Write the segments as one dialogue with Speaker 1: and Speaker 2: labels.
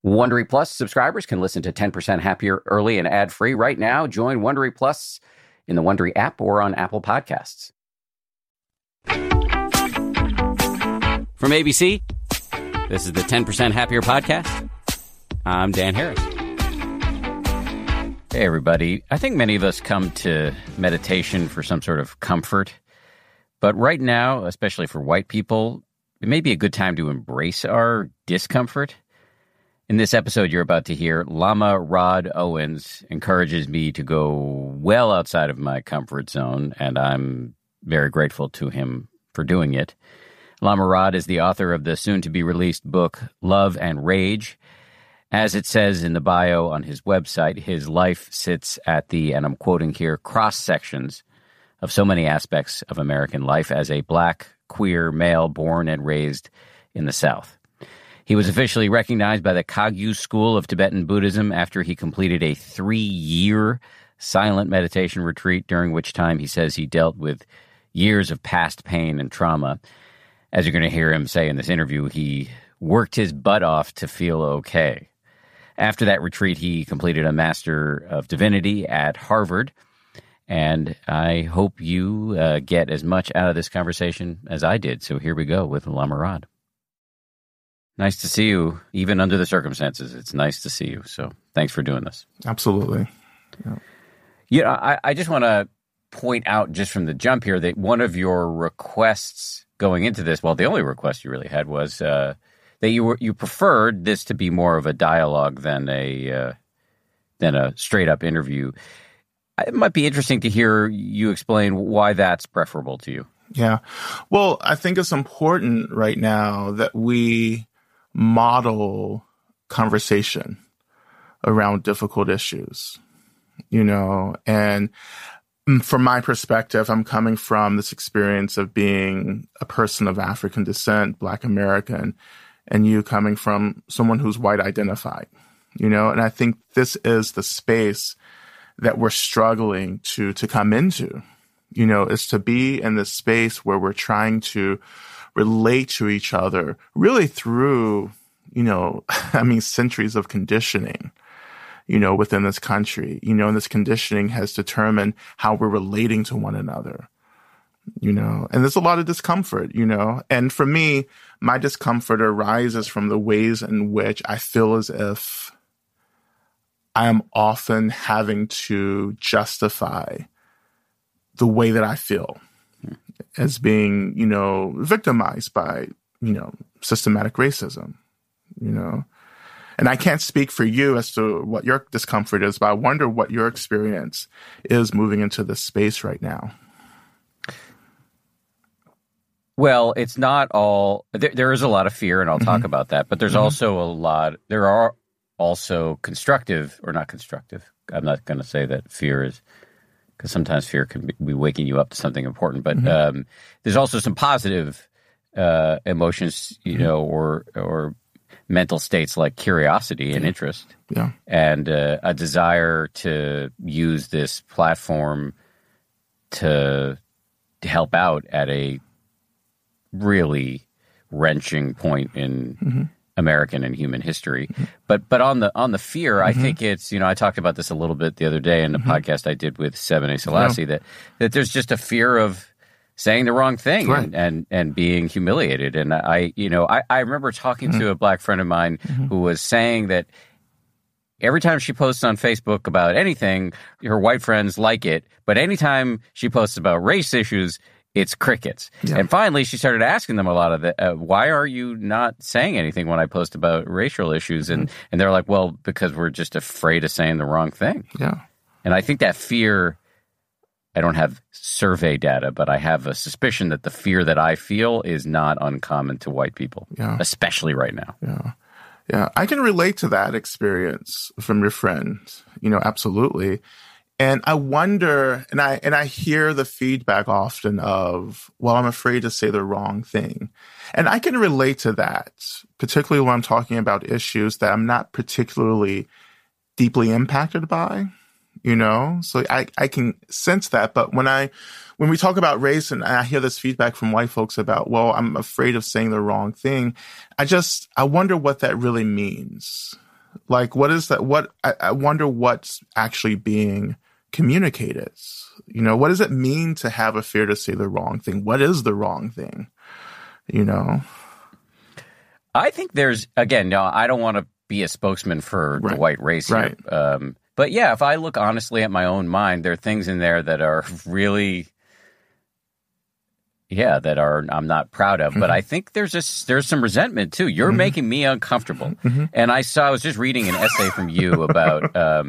Speaker 1: Wondery Plus subscribers can listen to 10% Happier early and ad-free right now. Join Wondery Plus in the Wondery app or on Apple Podcasts. From ABC, this is the 10% Happier podcast. I'm Dan Harris. Hey, everybody. I think many of us come to meditation for some sort of comfort. But right now, especially for white people, it may be a good time to embrace our discomfort. In this episode you're about to hear, Lama Rod Owens encourages me to go well outside of my comfort zone, and I'm very grateful to him for doing it. Lama Rod is the author of the soon-to-be-released book, Love and Rage. As it says in the bio on his website, his life sits at the, and I'm quoting here, cross-sections of so many aspects of American life as a black, queer male born and raised in the South. He was officially recognized by the Kagyu School of Tibetan Buddhism after he completed a 3-year silent meditation retreat, during which time he says he dealt with years of past pain and trauma. As you're going to hear him say in this interview, he worked his butt off to feel okay. After that retreat, he completed a Master of Divinity at Harvard, and I hope you get as much out of this conversation as I did. So here we go with Lama Rod. Nice to see you, even under the circumstances. It's nice to see you. So thanks for doing this.
Speaker 2: Absolutely.
Speaker 1: I just want to point out just from the jump here that one of your requests going into this, well, the only request you really had was that you preferred this to be more of a dialogue than a straight up interview. It might be interesting to hear you explain why that's preferable to you.
Speaker 2: Yeah. Well, I think it's important right now that we model conversation around difficult issues, and from my perspective, I'm coming from this experience of being a person of African descent, Black American, and you coming from someone who's white identified, and I think this is the space that we're struggling to come into, is to be in this space where we're trying to relate to each other really through, centuries of conditioning, within this country, and this conditioning has determined how we're relating to one another, and there's a lot of discomfort, and for me, my discomfort arises from the ways in which I feel as if I am often having to justify the way that I feel as being, victimized by, systematic racism, And I can't speak for you as to what your discomfort is, but I wonder what your experience is moving into this space right now.
Speaker 1: Well, it's not all, there is a lot of fear, and I'll talk about that, but there's also there are also constructive or not constructive. I'm not going to say that fear is, because sometimes fear can be waking you up to something important. But there's also some positive emotions, or mental states like curiosity and interest, and a desire to use this platform to help out at a really wrenching point in American and human history. But on the fear, I think it's, I talked about this a little bit the other day in the podcast I did with Sebene Selassie, that there's just a fear of saying the wrong thing and being humiliated. And I remember talking to a Black friend of mine who was saying that every time she posts on Facebook about anything, her white friends like it, but anytime she posts about race issues, it's crickets. Yeah. And finally, she started asking them a lot of why are you not saying anything when I post about racial issues? And they're like, well, because we're just afraid of saying the wrong thing.
Speaker 2: Yeah.
Speaker 1: And I think that fear, I don't have survey data, but I have a suspicion that the fear that I feel is not uncommon to white people, especially right now.
Speaker 2: Yeah. Yeah. I can relate to that experience from your friend, absolutely. And I wonder, and I hear the feedback often of, well, I'm afraid to say the wrong thing. And I can relate to that, particularly when I'm talking about issues that I'm not particularly deeply impacted by, So I can sense that. But when we talk about race and I hear this feedback from white folks about, well, I'm afraid of saying the wrong thing, I wonder what that really means. Like, what is that? I wonder what's actually being communicated. You know, what does it mean to have a fear to say the wrong thing? What is the wrong thing? You know?
Speaker 1: I think there's, again, no, I don't want to be a spokesman for the white race here.
Speaker 2: Right.
Speaker 1: But yeah, if I look honestly at my own mind, there are things in there that are really, that I'm not proud of. But I think there's some resentment too. You're making me uncomfortable. And I was just reading an essay from you about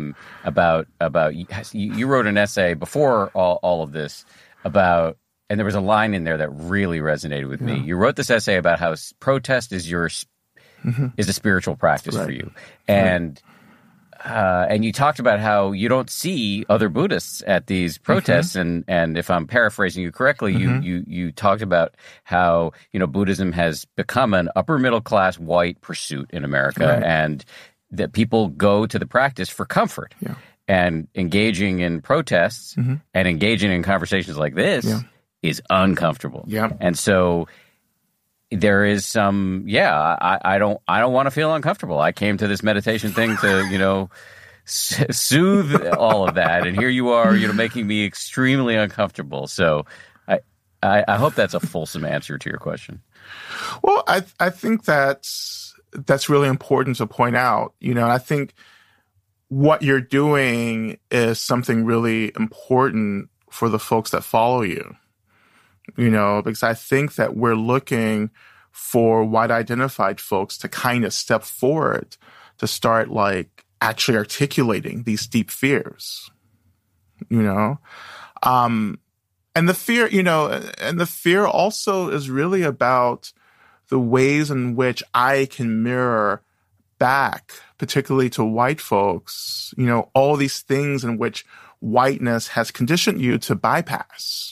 Speaker 1: you wrote an essay before all of this about, and there was a line in there that really resonated with me. You wrote this essay about how protest is is a spiritual practice for you. And you talked about how you don't see other Buddhists at these protests, and if I'm paraphrasing you correctly, you talked about how Buddhism has become an upper middle class white pursuit in America, and that people go to the practice for comfort. And engaging in protests and engaging in conversations like this is uncomfortable. And so there is some, I don't want to feel uncomfortable. I came to this meditation thing to, soothe all of that. And here you are, making me extremely uncomfortable. So I hope that's a fulsome answer to your question.
Speaker 2: Well, I think that's really important to point out. I think what you're doing is something really important for the folks that follow you. Because I think that we're looking for white identified folks to kind of step forward to start actually articulating these deep fears, and the fear, and the fear also is really about the ways in which I can mirror back, particularly to white folks, all these things in which whiteness has conditioned you to bypass.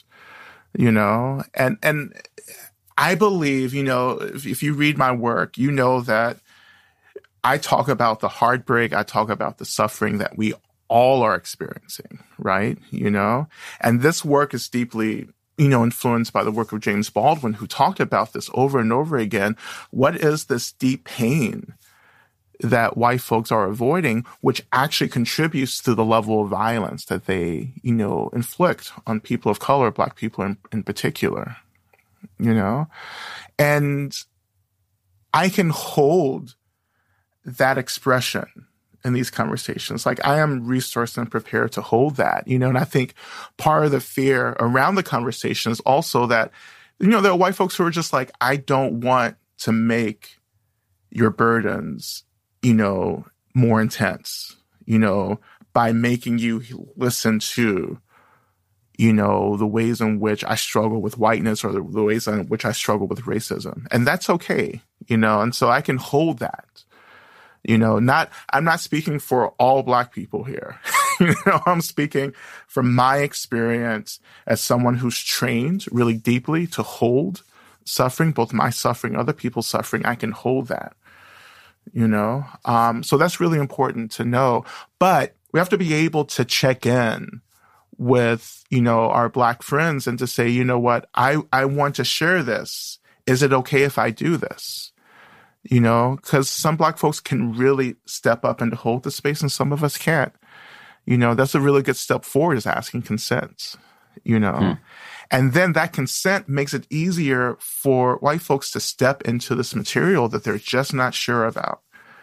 Speaker 2: And I believe, if you read my work, that I talk about the heartbreak, I talk about the suffering that we all are experiencing, right? And this work is deeply, influenced by the work of James Baldwin, who talked about this over and over again. What is this deep pain that white folks are avoiding, which actually contributes to the level of violence that they, inflict on people of color, Black people in particular, and I can hold that expression in these conversations. I am resourced and prepared to hold that, and I think part of the fear around the conversation is also that, there are white folks who are just I don't want to make your burdens more intense, by making you listen to, the ways in which I struggle with whiteness or the ways in which I struggle with racism. And that's okay, and so I can hold that, I'm not speaking for all Black people here. I'm speaking from my experience as someone who's trained really deeply to hold suffering, both my suffering, other people's suffering. I can hold that. So that's really important to know. But we have to be able to check in with, our Black friends and to say, what, I want to share this. Is it okay if I do this? Because some Black folks can really step up and to hold the space and some of us can't. That's a really good step forward, is asking consent, And then that consent makes it easier for white folks to step into this material that they're just not sure about.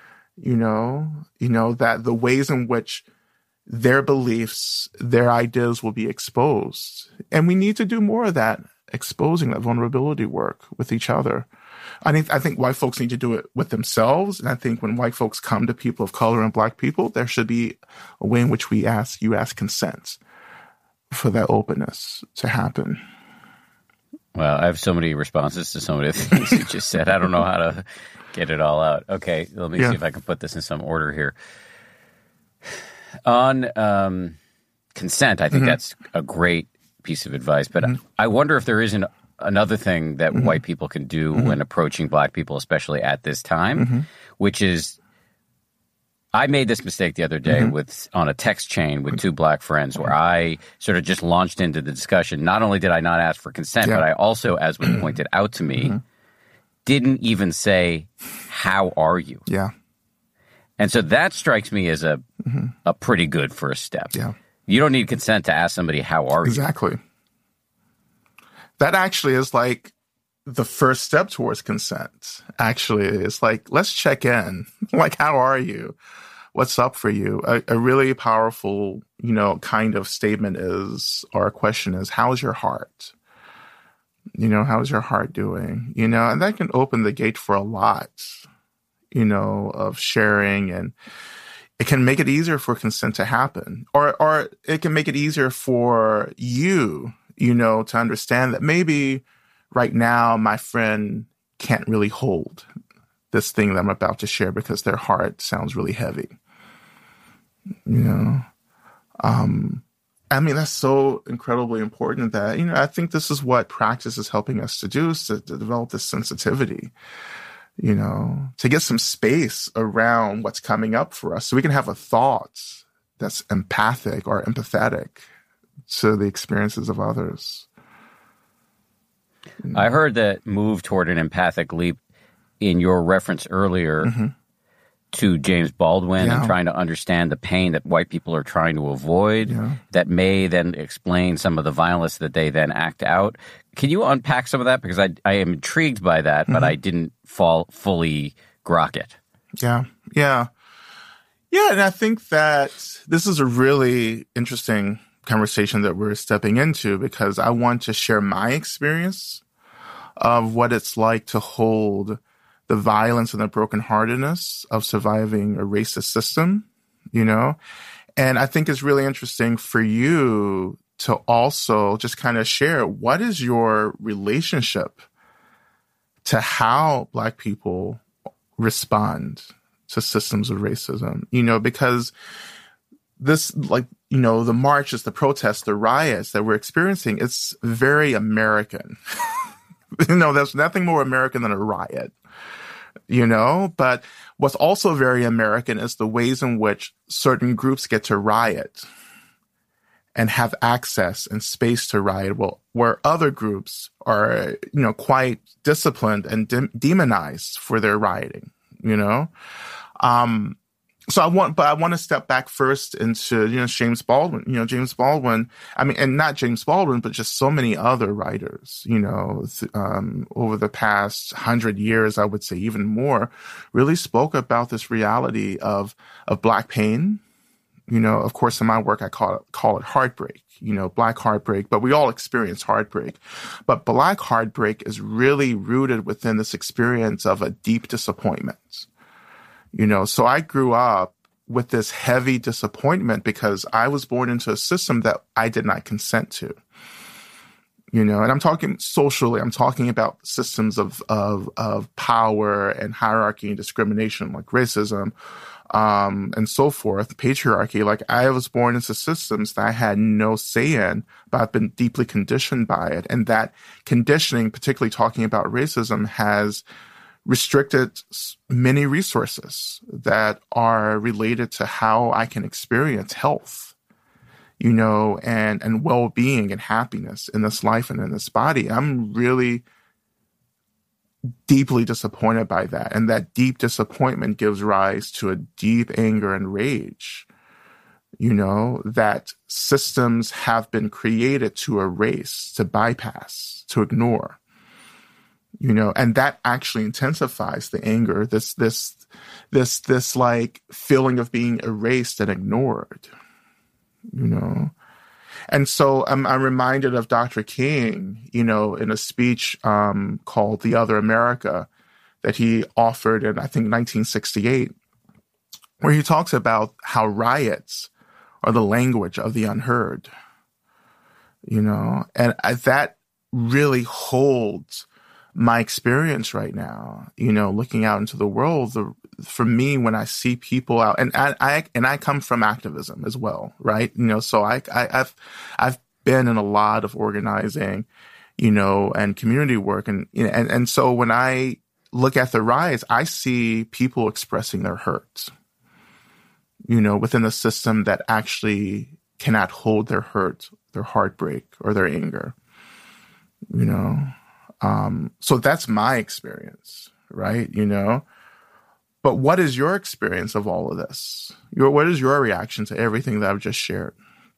Speaker 2: That the ways in which their beliefs, their ideas will be exposed. And we need to do more of that, exposing that vulnerability work with each other. I think white folks need to do it with themselves. And I think when white folks come to people of color and Black people, there should be a way in which you ask consent for that openness to happen.
Speaker 1: Well, I have so many responses to some of the things you just said. I don't know how to get it all out. Okay, let me see if I can put this in some order here. On consent, I think that's a great piece of advice. But I wonder if there isn't another thing that white people can do when approaching Black people, especially at this time, which is, I made this mistake the other day on a text chain with two Black friends where I sort of just launched into the discussion. Not only did I not ask for consent, but I also, as was pointed out to me, didn't even say, how are you?
Speaker 2: Yeah.
Speaker 1: And so that strikes me as a pretty good first step.
Speaker 2: Yeah.
Speaker 1: You don't need consent to ask somebody, how are you?
Speaker 2: Exactly. That actually is like the first step towards consent. Actually, it's like, let's check in. Like, how are you? What's up for you? A really powerful, kind of statement is, or a question is, how's your heart? How's your heart doing? And that can open the gate for a lot, of sharing, and it can make it easier for consent to happen, or it can make it easier for you, to understand that maybe right now my friend can't really hold this thing that I'm about to share because their heart sounds really heavy. That's so incredibly important that, I think this is what practice is helping us to do, is to develop this sensitivity, to get some space around what's coming up for us so we can have a thought that's empathic or empathetic to the experiences of others.
Speaker 1: I heard that move toward an empathic leap in your reference earlier to James Baldwin and trying to understand the pain that white people are trying to avoid that may then explain some of the violence that they then act out. Can you unpack some of that? Because I am intrigued by that, but I didn't fully grok it.
Speaker 2: Yeah. And I think that this is a really interesting conversation that we're stepping into, because I want to share my experience of what it's like to hold the violence and the brokenheartedness of surviving a racist system, And I think it's really interesting for you to also just kind of share, what is your relationship to how Black people respond to systems of racism, because this, the marches, the protests, the riots that we're experiencing, it's very American. There's nothing more American than a riot, but what's also very American is the ways in which certain groups get to riot and have access and space to riot, where other groups are, quite disciplined and demonized for their rioting, So I want to step back first into, James Baldwin, and not James Baldwin, but just so many other writers, over the past 100 years, I would say even more, really spoke about this reality of Black pain. Of course, in my work, I call it heartbreak, Black heartbreak, but we all experience heartbreak. But Black heartbreak is really rooted within this experience of a deep disappointment. So I grew up with this heavy disappointment because I was born into a system that I did not consent to. And I'm talking socially, I'm talking about systems of power and hierarchy and discrimination, like racism, and so forth, patriarchy. Like, I was born into systems that I had no say in, but I've been deeply conditioned by it. And that conditioning, particularly talking about racism, has restricted many resources that are related to how I can experience health, and well-being and happiness in this life and in this body. I'm really deeply disappointed by that. And that deep disappointment gives rise to a deep anger and rage, that systems have been created to erase, to bypass, to ignore. And that actually intensifies the anger, this like feeling of being erased and ignored, And so I'm reminded of Dr. King, in a speech called The Other America that he offered in, I think, 1968, where he talks about how riots are the language of the unheard, and that really holds my experience right now, looking out into the world. For me, when I see people out, and I come from activism as well, right? So I've been in a lot of organizing, and community work, and so when I look at the riots, I see people expressing their hurts, within a system that actually cannot hold their hurt, their heartbreak, or their anger, So that's my experience, right? But what is your experience of all of this? What is your reaction to everything that I've just shared?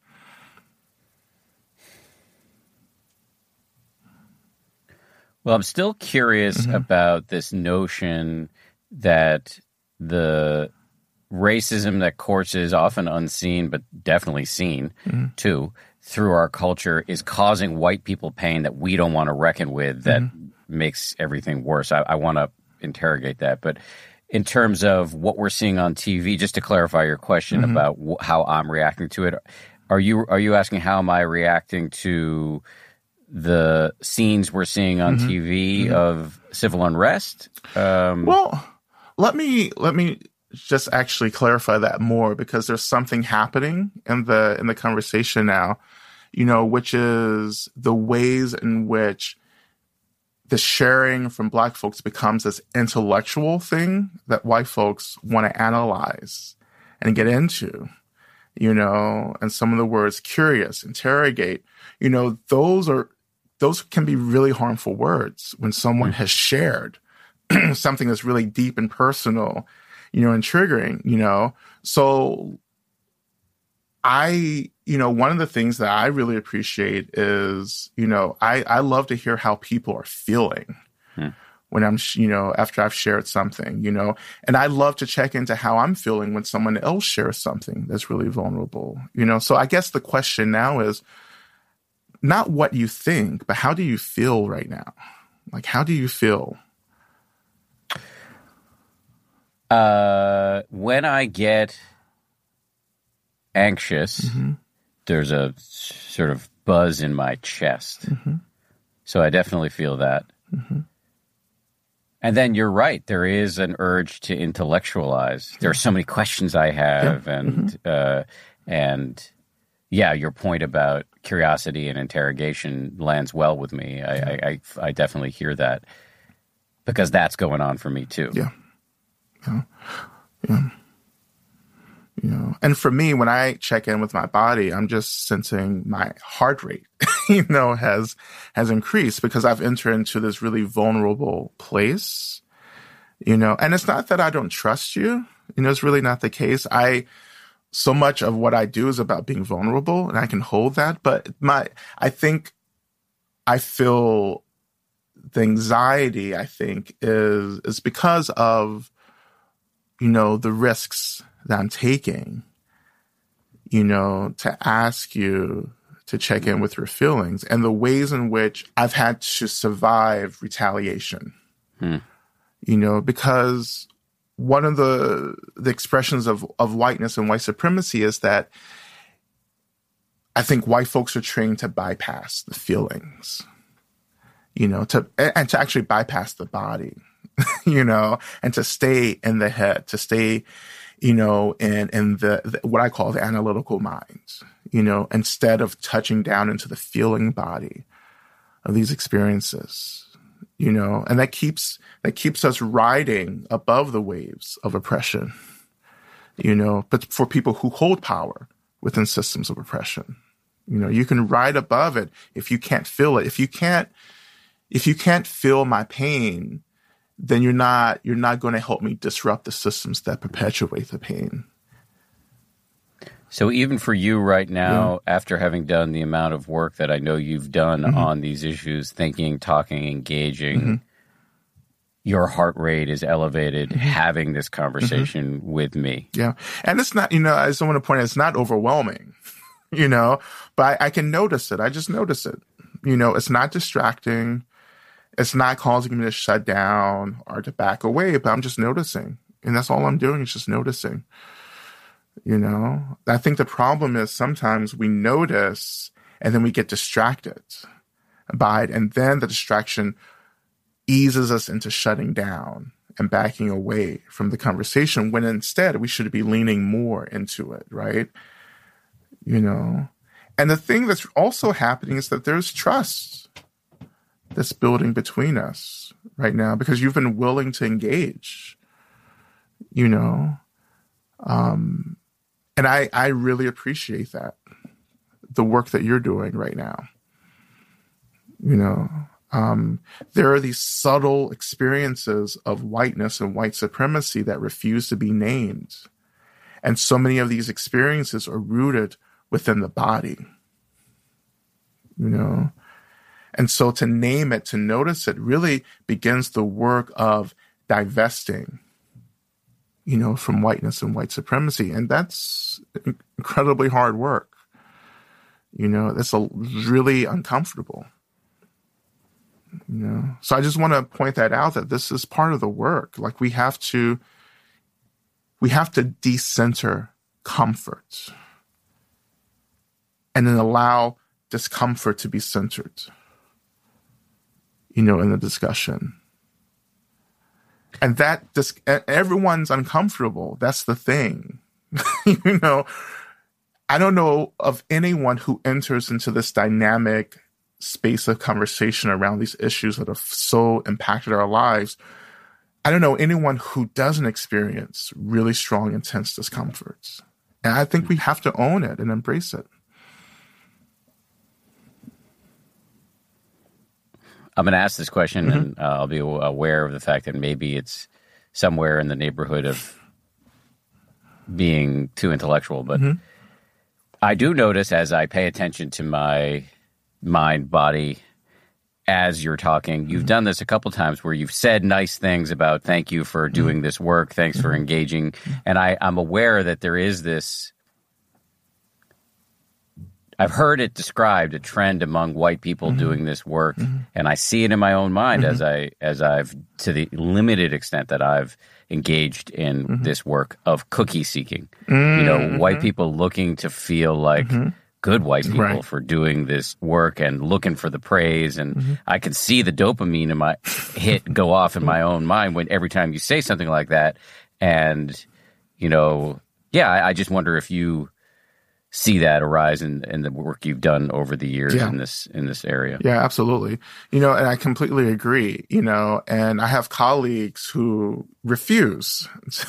Speaker 1: Well, I'm still curious about this notion that the racism that courts is often unseen, but definitely seen too, through our culture is causing white people pain that we don't want to reckon with, that makes everything worse. I want to interrogate that. But in terms of what we're seeing on TV, just to clarify your question about how I'm reacting to it, are you asking how am I reacting to the scenes we're seeing on TV of civil unrest?
Speaker 2: Well, let me just actually clarify that more, because there's something happening in the conversation now, which is the ways in which the sharing from Black folks becomes this intellectual thing that white folks want to analyze and get into, and some of the words curious, interrogate, those can be really harmful words when someone has shared something that's really deep and personal, and triggering, So one of the things that I really appreciate is, I love to hear how people are feeling when I'm, after I've shared something, and I love to check into how I'm feeling when someone else shares something that's really vulnerable, So I guess the question now is not what you think, but how do you feel right now? Like, how do you feel?
Speaker 1: When I get anxious, there's a sort of buzz in my chest. So I definitely feel that. And then you're right. There is an urge to intellectualize. There are so many questions I have, and your point about curiosity and interrogation lands well with me. I definitely hear that, because that's going on for me too. Yeah.
Speaker 2: And for me, when I check in with my body, I'm just sensing my heart rate, has increased, because I've entered into this really vulnerable place, and it's not that I don't trust you, it's really not the case. So much of what I do is about being vulnerable, and I can hold that. But I think I feel the anxiety, is because of, the risks that I'm taking, to ask you to check in with your feelings and the ways in which I've had to survive retaliation, because one of the expressions of whiteness and white supremacy is that I think white folks are trained to bypass the feelings, to actually bypass the body, and to stay in the head, to stay, in the what I call the analytical mind, instead of touching down into the feeling body of these experiences, and that keeps us riding above the waves of oppression, but for people who hold power within systems of oppression, you can ride above it if you can't feel it. If you can't feel my pain, then you're not going to help me disrupt the systems that perpetuate the pain.
Speaker 1: So even for you right now, after having done the amount of work that I know you've done on these issues, thinking, talking, engaging, your heart rate is elevated, having this conversation with me. Yeah.
Speaker 2: And it's not, I just want to point out, it's not overwhelming, but I can notice it. I just notice it. It's not distracting. It's not causing me to shut down or to back away, but I'm just noticing. And that's all I'm doing is just noticing. I think the problem is sometimes we notice and then we get distracted by it. And then the distraction eases us into shutting down and backing away from the conversation, when instead we should be leaning more into it, right? And the thing that's also happening is that there's trust that's building between us right now, because you've been willing to engage, and I really appreciate that, the work that you're doing right now, There are these subtle experiences of whiteness and white supremacy that refuse to be named. And so many of these experiences are rooted within the body, you know? And so to name it, to notice it, really begins the work of divesting, you know, from whiteness and white supremacy. And that's incredibly hard work. You know, that's really uncomfortable. You know, so I just want to point that out, that this is part of the work. Like we have to decenter comfort and then allow discomfort to be centered, you know, in the discussion. And that everyone's uncomfortable. That's the thing. You know, I don't know of anyone who enters into this dynamic space of conversation around these issues that have so impacted our lives. I don't know anyone who doesn't experience really strong, intense discomforts. And I think we have to own it and embrace it.
Speaker 1: I'm going to ask this question, and I'll be aware of the fact that maybe it's somewhere in the neighborhood of being too intellectual. But I do notice, as I pay attention to my mind, body, as you're talking, you've done this a couple times where you've said nice things about thank you for doing this work, thanks for engaging. And I'm aware that there is this, I've heard it described, a trend among white people doing this work, and I see it in my own mind as I've, to the limited extent that I've engaged in this work of cookie seeking. You know, white people looking to feel like good white people for doing this work and looking for the praise. And I can see the dopamine in my hit go off in my own mind when every time you say something like that. And, you know, yeah, I just wonder if you see that arise in the work you've done over the years in this area.
Speaker 2: Yeah, absolutely. You know, and I completely agree, you know, and I have colleagues who refuse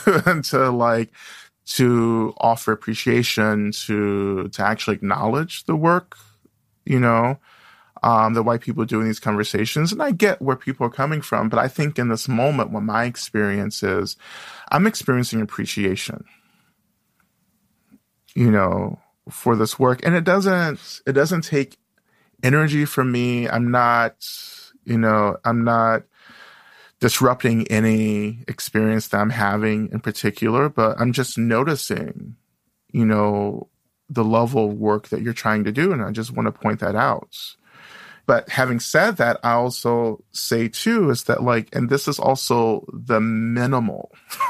Speaker 2: to offer appreciation, to actually acknowledge the work, you know, the white people doing these conversations. And I get where people are coming from, but I think in this moment, what my experience is, I'm experiencing appreciation, you know, for this work. And it doesn't take energy from me. I'm not disrupting any experience that I'm having in particular, but I'm just noticing, you know, the level of work that you're trying to do. And I just want to point that out. But having said that, I also say too, is that like, and this is also the minimal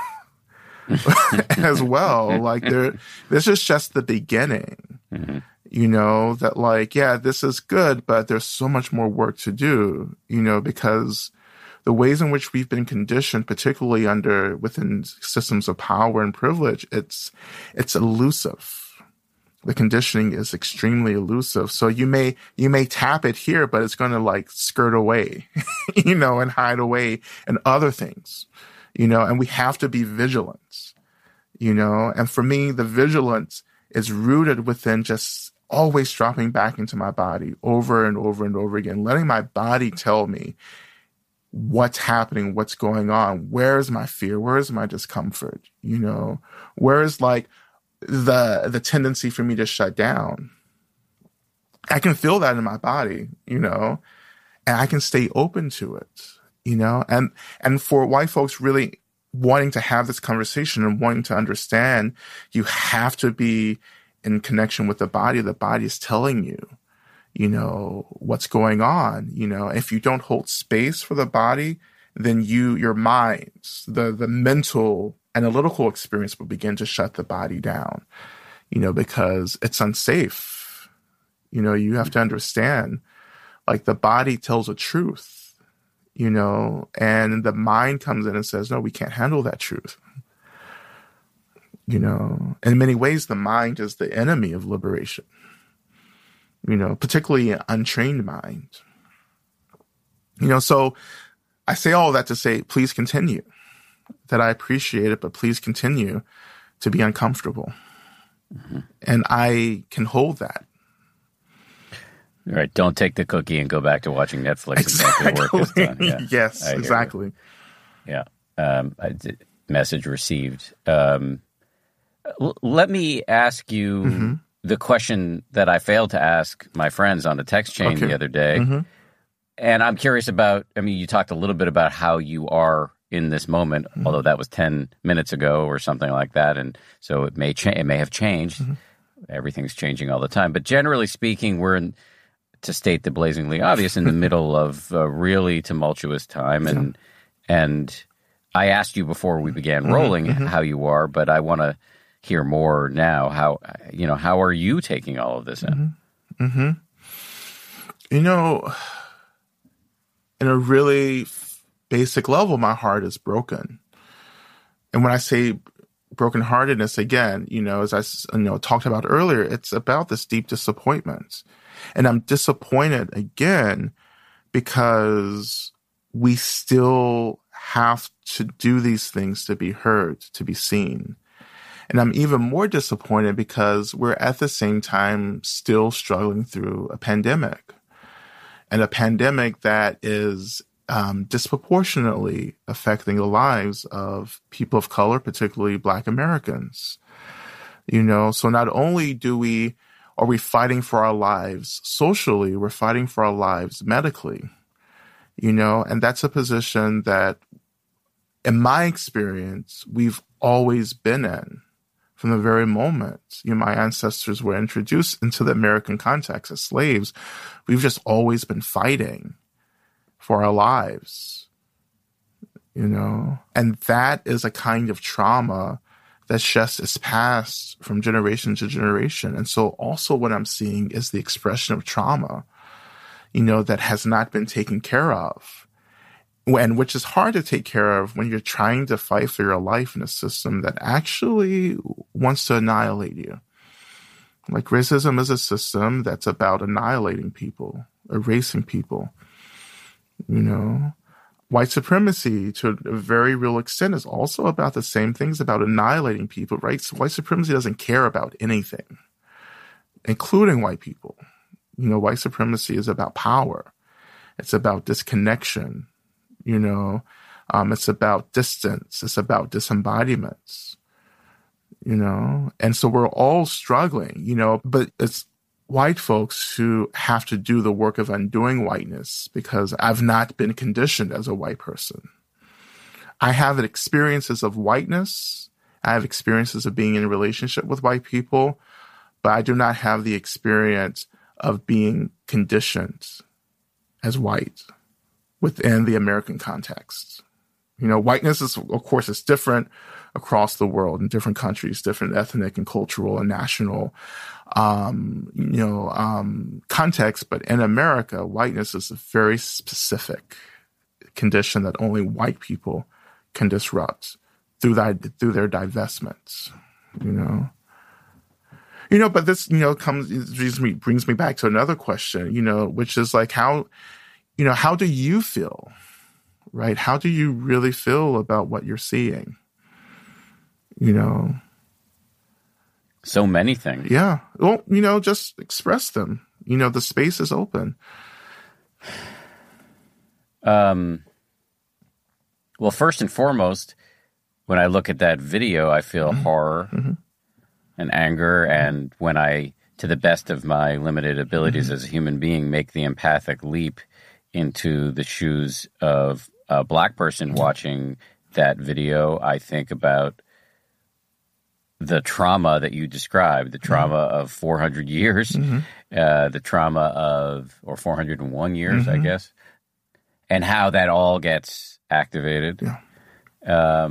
Speaker 2: as well. Like this is just the beginning, you know, that like, yeah, this is good, but there's so much more work to do, you know, because the ways in which we've been conditioned, particularly within systems of power and privilege, it's elusive. The conditioning is extremely elusive. So you may tap it here, but it's going to like skirt away, you know, and hide away in other things, you know, and we have to be vigilant, you know, and for me, the vigilance is rooted within just always dropping back into my body over and over and over again, letting my body tell me what's happening, what's going on, where's my fear, where's my discomfort, you know, where's like the tendency for me to shut down. I can feel that in my body, you know, and I can stay open to it, you know, and for white folks really wanting to have this conversation and wanting to understand, you have to be in connection with the body. The body is telling you, you know, what's going on, you know. If you don't hold space for the body, then your mind, the mental analytical experience will begin to shut the body down, you know, because it's unsafe. You know, you have to understand, like the body tells a truth, you know, and the mind comes in and says, no, we can't handle that truth. You know, in many ways, the mind is the enemy of liberation. You know, particularly an untrained mind. You know, so I say all that to say, please continue. That I appreciate it, but please continue to be uncomfortable. And I can hold that.
Speaker 1: Right. Don't take the cookie and go back to watching Netflix exactly. Until your work is done. Yeah.
Speaker 2: Yes, exactly.
Speaker 1: Yeah. Message received. Let me ask you the question that I failed to ask my friends on the text chain the other day. And I'm curious about, you talked a little bit about how you are in this moment, although that was 10 minutes ago or something like that. And so it may have changed. Everything's changing all the time. But generally speaking, we're to state the blazingly obvious, in the middle of a really tumultuous time. And I asked you before we began rolling how you are, but I want to hear more now. How are you taking all of this in?
Speaker 2: In a really basic level, my heart is broken. And when I say brokenheartedness, again, as I talked about earlier, it's about this deep disappointment. And I'm disappointed again because we still have to do these things to be heard, to be seen. And I'm even more disappointed because we're at the same time still struggling through a pandemic. And a pandemic that is disproportionately affecting the lives of people of color, particularly Black Americans. So not only are we fighting for our lives socially, we're fighting for our lives medically, and that's a position that, in my experience, we've always been in from the very moment my ancestors were introduced into the American context as slaves. We've just always been fighting for our lives, and that is a kind of trauma that just is passed from generation to generation. And so also what I'm seeing is the expression of trauma, that has not been taken care of, and which is hard to take care of when you're trying to fight for your life in a system that actually wants to annihilate you. Like, racism is a system that's about annihilating people, erasing people. White supremacy, to a very real extent, is also about the same things, about annihilating people, right? So white supremacy doesn't care about anything, including white people. White supremacy is about power. It's about disconnection. It's about distance. It's about disembodiments. And so we're all struggling, but it's white folks who have to do the work of undoing whiteness, because I've not been conditioned as a white person. I have experiences of whiteness. I have experiences of being in a relationship with white people, but I do not have the experience of being conditioned as white within the American context. Whiteness is, of course, it's different across the world in different countries, different ethnic and cultural and national, context. But in America, whiteness is a very specific condition that only white people can disrupt through their divestments. But this, brings me back to another question, which is like, how do you feel, right? How do you really feel about what you're seeing?
Speaker 1: So many things.
Speaker 2: Yeah. Well, just express them. The space is open.
Speaker 1: Well, first and foremost, when I look at that video, I feel horror and anger. And when I, to the best of my limited abilities as a human being, make the empathic leap into the shoes of a Black person watching that video, I think about the trauma that you described, the trauma of 400 years, the trauma of, or 401 years, I guess, and how that all gets activated. Yeah.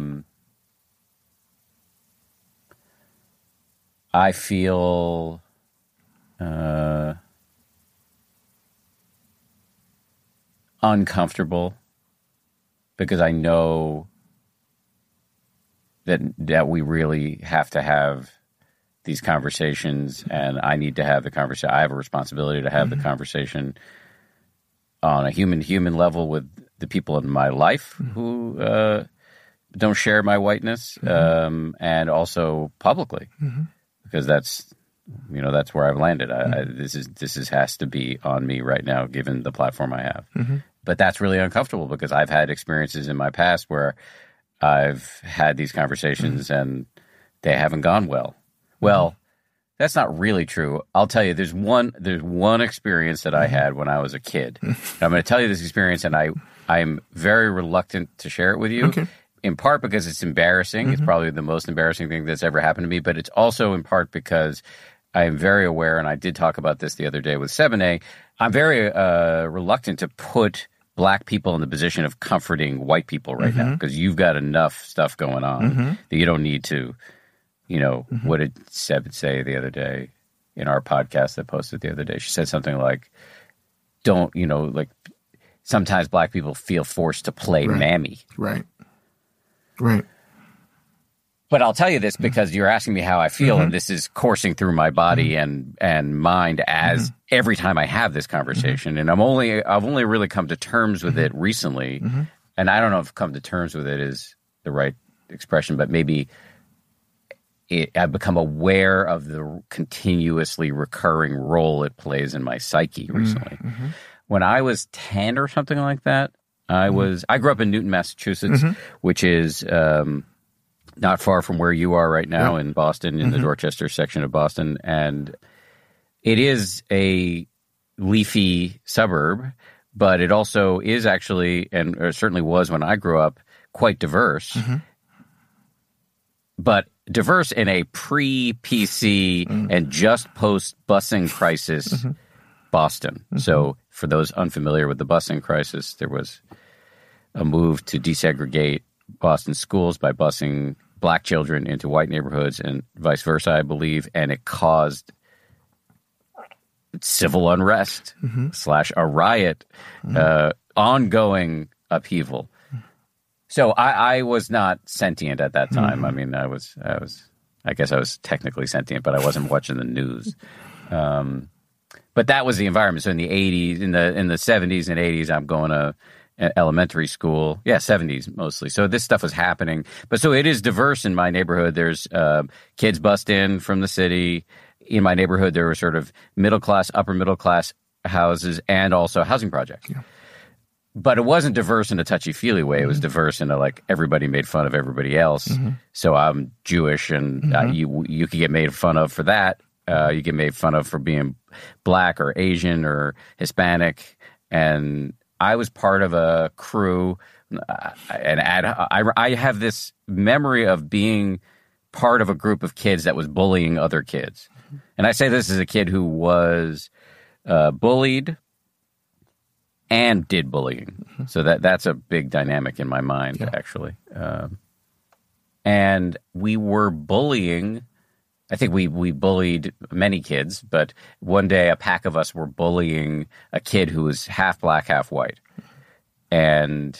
Speaker 1: I feel uncomfortable because I know that we really have to have these conversations, and I need to have the conversation. I have a responsibility to have the conversation on a human level with the people in my life who don't share my whiteness, and also publicly, because that's that's where I've landed. This has to be on me right now, given the platform I have.
Speaker 2: Mm-hmm.
Speaker 1: But that's really uncomfortable because I've had experiences in my past where I've had these conversations and they haven't gone well. Well, that's not really true. I'll tell you, there's one experience that I had when I was a kid. I'm going to tell you this experience, and I'm very reluctant to share it with you.
Speaker 2: Okay.
Speaker 1: In part because it's embarrassing. It's probably the most embarrassing thing that's ever happened to me. But it's also in part because I am very aware, and I did talk about this the other day with 7A. I'm very reluctant to put Black people in the position of comforting white people right now, because you've got enough stuff going on that you don't need to, what did Seb say the other day in our podcast that posted the other day? She said something like, sometimes Black people feel forced to play mammy.
Speaker 2: Right.
Speaker 1: But I'll tell you this because you're asking me how I feel, and this is coursing through my body and mind as every time I have this conversation. And I've only really come to terms with it recently. And I don't know if come to terms with it is the right expression, but maybe I've become aware of the continuously recurring role it plays in my psyche recently. When I was 10 or something like that, I grew up in Newton, Massachusetts, which is not far from where you are right now in Boston, in the Dorchester section of Boston. And it is a leafy suburb, but it also is actually, or certainly was when I grew up, quite diverse. But diverse in a pre-PC and just post-busing crisis Boston. So for those unfamiliar with the busing crisis, there was a move to desegregate Boston schools by busing Black children into white neighborhoods and vice versa, I believe, and it caused civil unrest / a riot, ongoing upheaval. So I was not sentient at that time. I mean, I guess I was technically sentient, but I wasn't watching the news. But that was the environment. So in the 80s, in the 70s and 80s, I'm going to elementary school. Yeah, 70s mostly. So this stuff was happening. But so it is diverse in my neighborhood. There's kids bust in from the city. In my neighborhood, there were sort of middle class, upper middle class houses and also housing projects. Yeah. But it wasn't diverse in a touchy-feely way. It was diverse in a, everybody made fun of everybody else. So I'm Jewish, and you could get made fun of for that. You get made fun of for being Black or Asian or Hispanic. And I was part of a crew, and I have this memory of being part of a group of kids that was bullying other kids. And I say this as a kid who was bullied and did bullying. So that's a big dynamic in my mind, actually. And we were bullying. I think we bullied many kids, but one day a pack of us were bullying a kid who was half Black, half white. And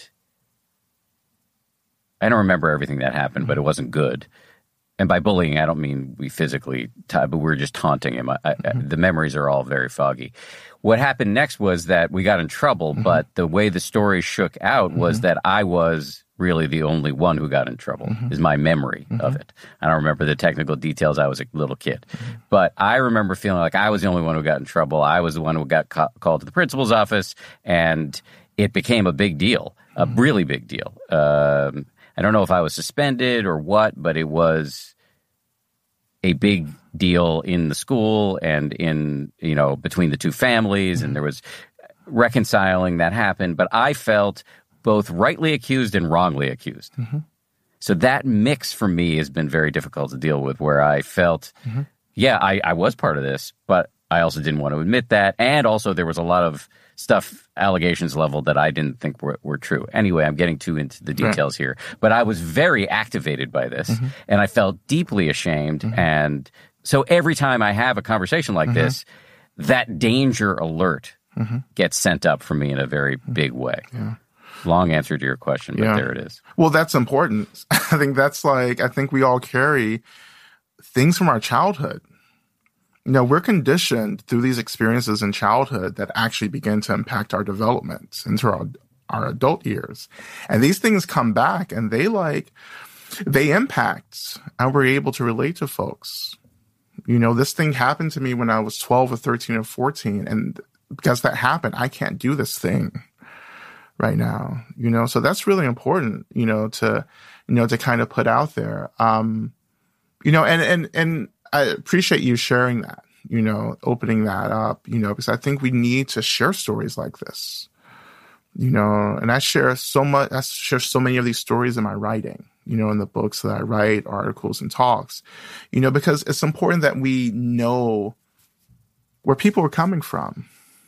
Speaker 1: I don't remember everything that happened, but it wasn't good. And by bullying, I don't mean we physically, but we were just taunting him. The memories are all very foggy. What happened next was that we got in trouble, but the way the story shook out was that I was really the only one who got in trouble, is my memory of it. I don't remember the technical details. I was a little kid. But I remember feeling like I was the only one who got in trouble. I was the one who got called to the principal's office, and it became a big deal, a really big deal. I don't know if I was suspended or what, but it was a big deal in the school and in, between the two families, and there was reconciling that happened. But I felt both rightly accused and wrongly accused. So that mix for me has been very difficult to deal with, where I felt, I was part of this, but I also didn't want to admit that. And also there was a lot of stuff, allegations level, that I didn't think were true. Anyway, I'm getting too into the details here. But I was very activated by this, and I felt deeply ashamed. And so every time I have a conversation like this, that danger alert gets sent up for me in a very big way. Long answer to your question, but there it is.
Speaker 2: Well, that's important. I think we all carry things from our childhood. We're conditioned through these experiences in childhood that actually begin to impact our development into our adult years. And these things come back, and they impact how we're able to relate to folks. This thing happened to me when I was 12 or 13 or 14. And because that happened, I can't do this thing right now, so that's really important, to kind of put out there. And I appreciate you sharing that, opening that up, because I think we need to share stories like this, and I share so many of these stories in my writing, in the books that I write, articles and talks, because it's important that we know where people are coming from.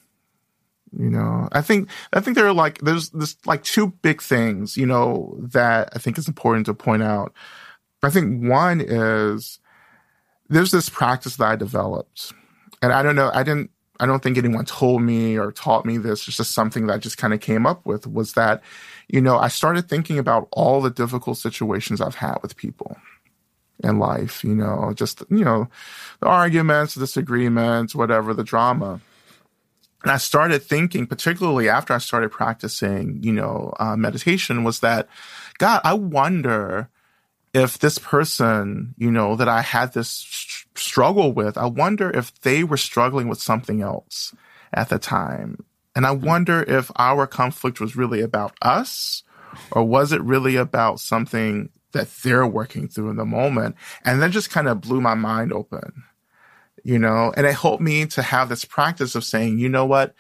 Speaker 2: I think there are there's two big things, that I think is important to point out. I think one is there's this practice that I developed, and I don't know, I don't think anyone told me or taught me this. It's just something that I just kind of came up with, was that, I started thinking about all the difficult situations I've had with people in life, the arguments, disagreements, whatever, the drama. And I started thinking, particularly after I started practicing, meditation, was that, God, I wonder if this person, that I had this struggle with, I wonder if they were struggling with something else at the time. And I wonder if our conflict was really about us, or was it really about something that they're working through in the moment? And then just kind of blew my mind open. And it helped me to have this practice of saying, you know what,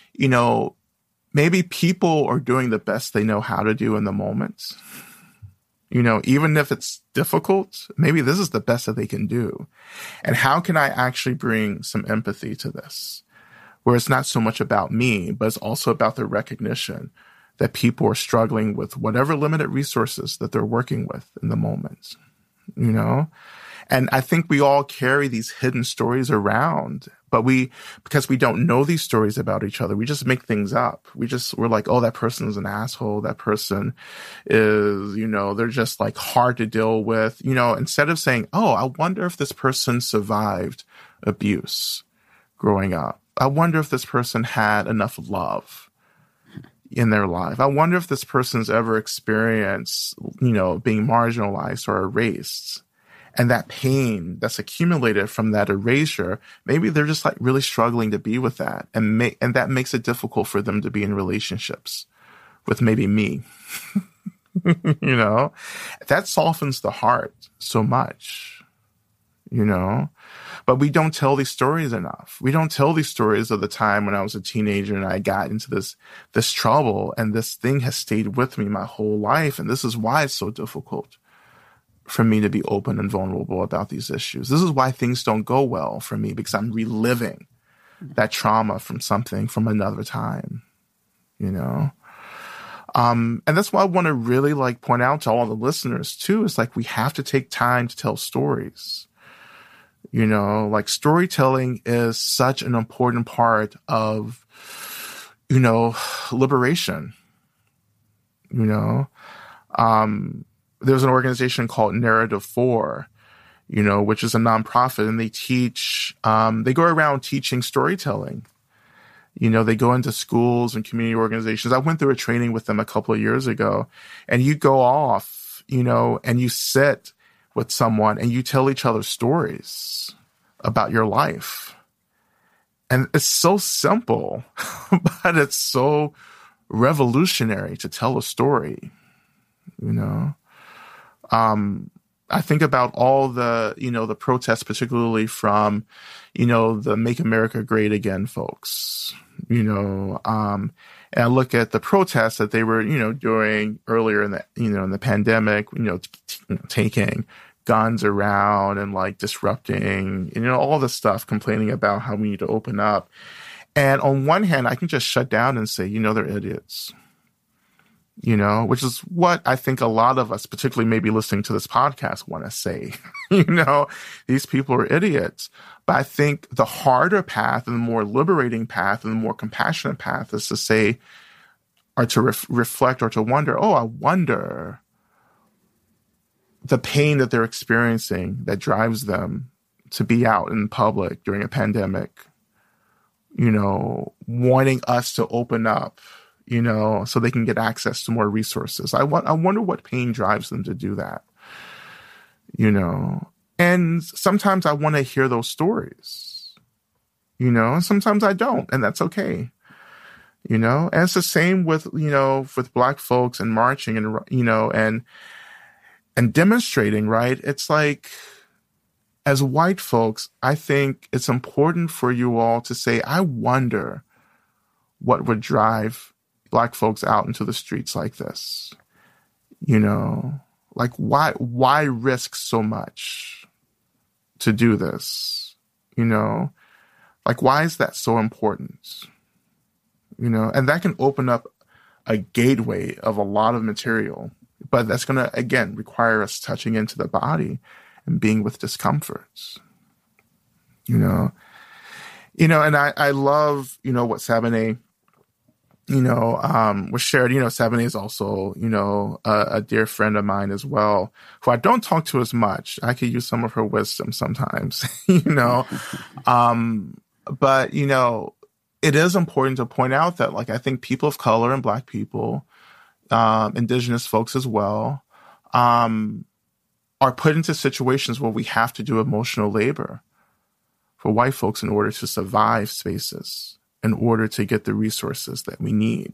Speaker 2: maybe people are doing the best they know how to do in the moment. Even if it's difficult, maybe this is the best that they can do. And how can I actually bring some empathy to this, where it's not so much about me, but it's also about the recognition that people are struggling with whatever limited resources that they're working with in the moment, And I think we all carry these hidden stories around, but because we don't know these stories about each other, we just make things up. We're like, oh, that person is an asshole. That person is, they're just hard to deal with, instead of saying, oh, I wonder if this person survived abuse growing up. I wonder if this person had enough love in their life. I wonder if this person's ever experienced, being marginalized or erased. And that pain that's accumulated from that erasure, maybe they're just really struggling to be with that. And that makes it difficult for them to be in relationships with maybe me. That softens the heart so much, But we don't tell these stories enough. We don't tell these stories of the time when I was a teenager and I got into this trouble, and this thing has stayed with me my whole life. And this is why it's so difficult for me to be open and vulnerable about these issues. This is why things don't go well for me, because I'm reliving that trauma from another time, And that's why I want to really point out to all the listeners too, is we have to take time to tell stories. Storytelling is such an important part of, liberation, There's an organization called Narrative 4, which is a nonprofit, and they they go around teaching storytelling. They go into schools and community organizations. I went through a training with them a couple of years ago, and you go off, and you sit with someone and you tell each other stories about your life. And it's so simple, but it's so revolutionary to tell a story, I think about all the, the protests, particularly from, the Make America Great Again folks, and I look at the protests that they were, doing earlier in the, in the pandemic, taking guns around and disrupting, all this stuff, complaining about how we need to open up. And on one hand, I can just shut down and say, they're idiots. Which is what I think a lot of us, particularly maybe listening to this podcast, want to say. These people are idiots. But I think the harder path and the more liberating path and the more compassionate path is to say, or to reflect or to wonder, oh, I wonder the pain that they're experiencing that drives them to be out in public during a pandemic, wanting us to open up, so they can get access to more resources. I wonder what pain drives them to do that, And sometimes I want to hear those stories, and sometimes I don't, and that's okay. And it's the same with, with Black folks and marching and demonstrating, right? It's like, as white folks, I think it's important for you all to say, I wonder what would drive Black folks out into the streets like this. Like why risk so much to do this? Like, why is that so important? And that can open up a gateway of a lot of material, but that's going to, again, require us touching into the body and being with discomforts, and I love, what Sabenet, was shared. Sabenet is also, a dear friend of mine as well, who I don't talk to as much. I could use some of her wisdom sometimes, but, it is important to point out that, like, I think people of color and Black people, indigenous folks as well, are put into situations where we have to do emotional labor for white folks in order to survive spaces, in order to get the resources that we need,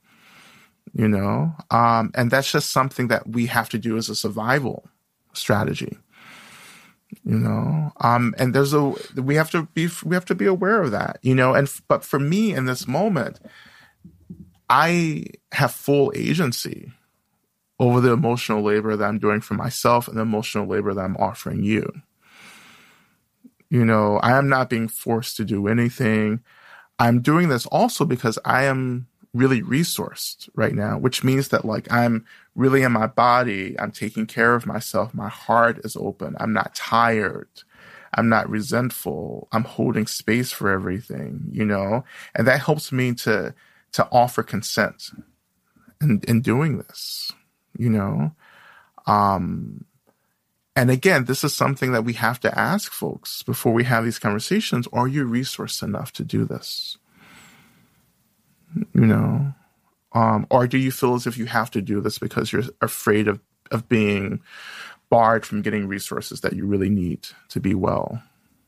Speaker 2: and that's just something that we have to do as a survival strategy, and we have to be aware of that, but for me in this moment, I have full agency over the emotional labor that I'm doing for myself and the emotional labor that I'm offering you. I am not being forced to do anything. I'm doing this also because I am really resourced right now, which means that, like, I'm really in my body. I'm taking care of myself. My heart is open. I'm not tired. I'm not resentful. I'm holding space for everything, and that helps me to offer consent in doing this. And again, this is something that we have to ask folks before we have these conversations. Are you resourced enough to do this? Or do you feel as if you have to do this because you're afraid of being barred from getting resources that you really need to be well?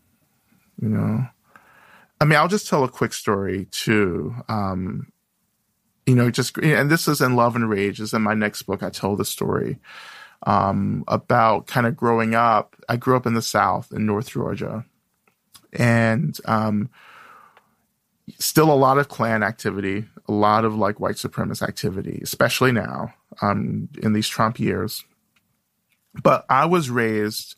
Speaker 2: I'll just tell a quick story too. And this is in Love and Rage, is in my next book. I tell the story about kind of growing up. I grew up in the South in North Georgia, and still a lot of Klan activity, a lot of like white supremacist activity, especially now in these Trump years. But I was raised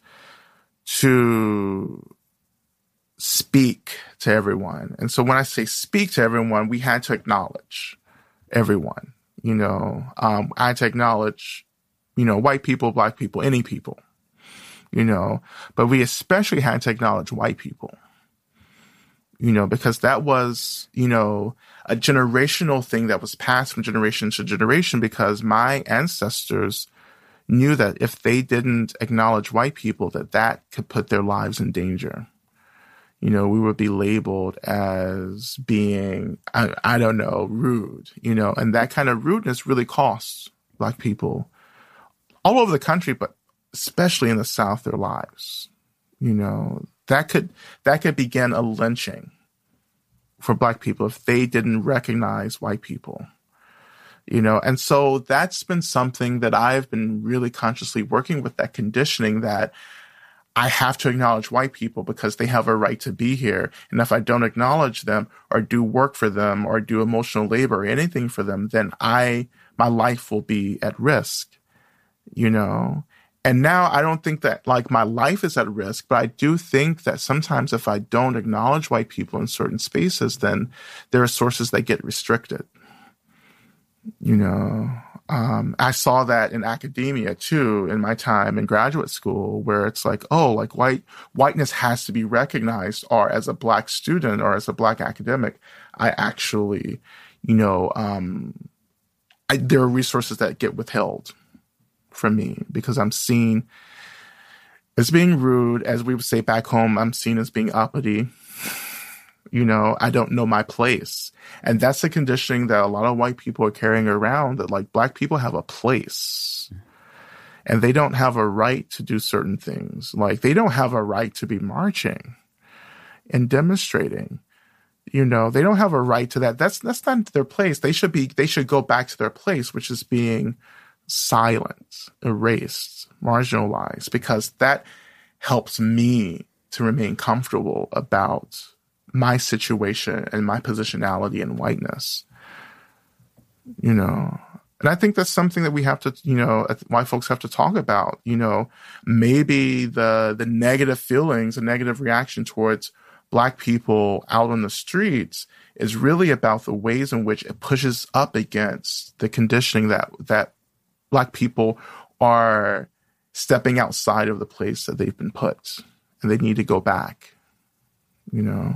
Speaker 2: to speak to everyone. And so when I say speak to everyone, we had to acknowledge everyone. I had to acknowledge, white people, Black people, any people, but we especially had to acknowledge white people, because that was, a generational thing that was passed from generation to generation, because my ancestors knew that if they didn't acknowledge white people, that could put their lives in danger. We would be labeled as being, I don't know, rude, and that kind of rudeness really costs Black people all over the country, but especially in the South, their lives. That could begin a lynching for Black people if they didn't recognize white people. And so that's been something that I've been really consciously working with, that conditioning that I have to acknowledge white people because they have a right to be here. And if I don't acknowledge them or do work for them or do emotional labor or anything for them, then my life will be at risk, And now I don't think that like my life is at risk, but I do think that sometimes if I don't acknowledge white people in certain spaces, then there are sources that get restricted. I saw that in academia too, in my time in graduate school, where it's like, oh, like whiteness has to be recognized, or as a Black student or as a Black academic, I actually, there are resources that get withheld from me because I'm seen as being rude. As we would say back home, I'm seen as being uppity. I don't know my place. And that's the conditioning that a lot of white people are carrying around, that like Black people have a place. And they don't have a right to do certain things. Like, they don't have a right to be marching and demonstrating. You know, they don't have a right to that. That's not their place. They should go back to their place, which is being silent, erased, marginalized, because that helps me to remain comfortable about my situation and my positionality in whiteness. You know, and I think that's something that we have to, you know, white folks have to talk about. You know, maybe the negative feelings, the negative reaction towards Black people out on the streets is really about the ways in which it pushes up against the conditioning that Black people are stepping outside of the place that they've been put, and they need to go back, you know.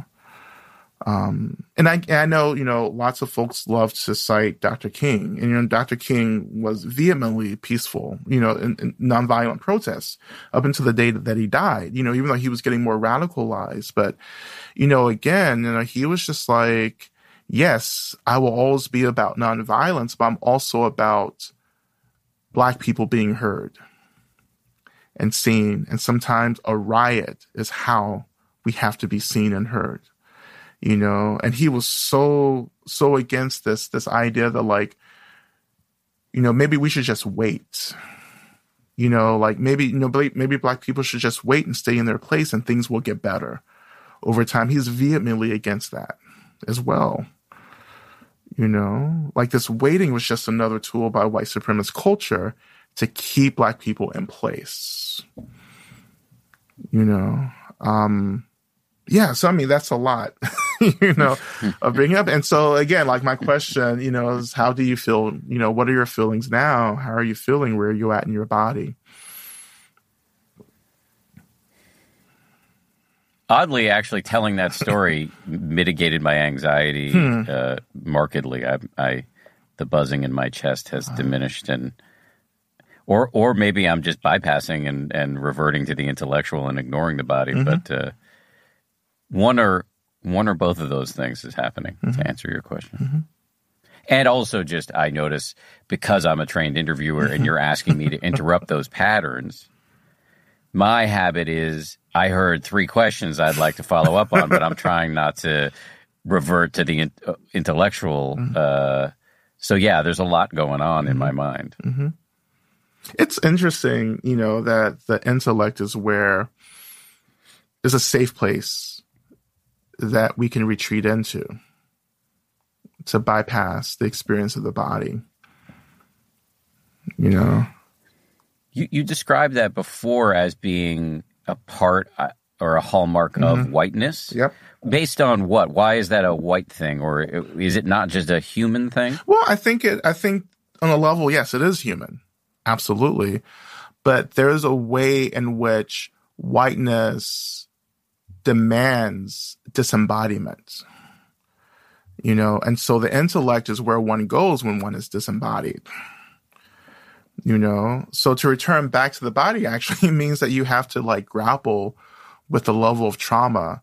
Speaker 2: And I know, you know, lots of folks love to cite Dr. King, and, you know, Dr. King was vehemently peaceful, you know, in nonviolent protests up until the day that he died, you know, even though he was getting more radicalized. But, you know, again, you know, he was just like, yes, I will always be about nonviolence, but I'm also about Black people being heard and seen. And sometimes a riot is how we have to be seen and heard. You know, and he was so against this idea that, like, you know, maybe we should just wait. You know, like, maybe Black people should just wait and stay in their place and things will get better over time. He's vehemently against that as well. You know, like, this waiting was just another tool by white supremacist culture to keep Black people in place. You know, yeah, so I mean, that's a lot, you know, of bringing up. And so again, like, my question, you know, is how do you feel? You know, what are your feelings now? How are you feeling? Where are you at in your body?
Speaker 1: Oddly, actually, telling that story mitigated my anxiety markedly. The buzzing in my chest has diminished, and or maybe I'm just bypassing and reverting to the intellectual and ignoring the body, but. One or both of those things is happening, to answer your question. And also, just, I notice, because I'm a trained interviewer and you're asking me to interrupt those patterns, my habit is, I heard 3 questions I'd like to follow up on, but I'm trying not to revert to the intellectual. So yeah, there's a lot going on in my mind.
Speaker 2: It's interesting, you know, that the intellect is a safe place that we can retreat into to bypass the experience of the body. You know?
Speaker 1: You described that before as being a part or a hallmark of whiteness.
Speaker 2: Yep.
Speaker 1: Based on what? Why is that a white thing? Or is it not just a human thing?
Speaker 2: Well, I think on a level, yes, it is human. Absolutely. But there's a way in which whiteness demands disembodiment, you know, and so the intellect is where one goes when one is disembodied, you know. So to return back to the body actually means that you have to, like, grapple with the level of trauma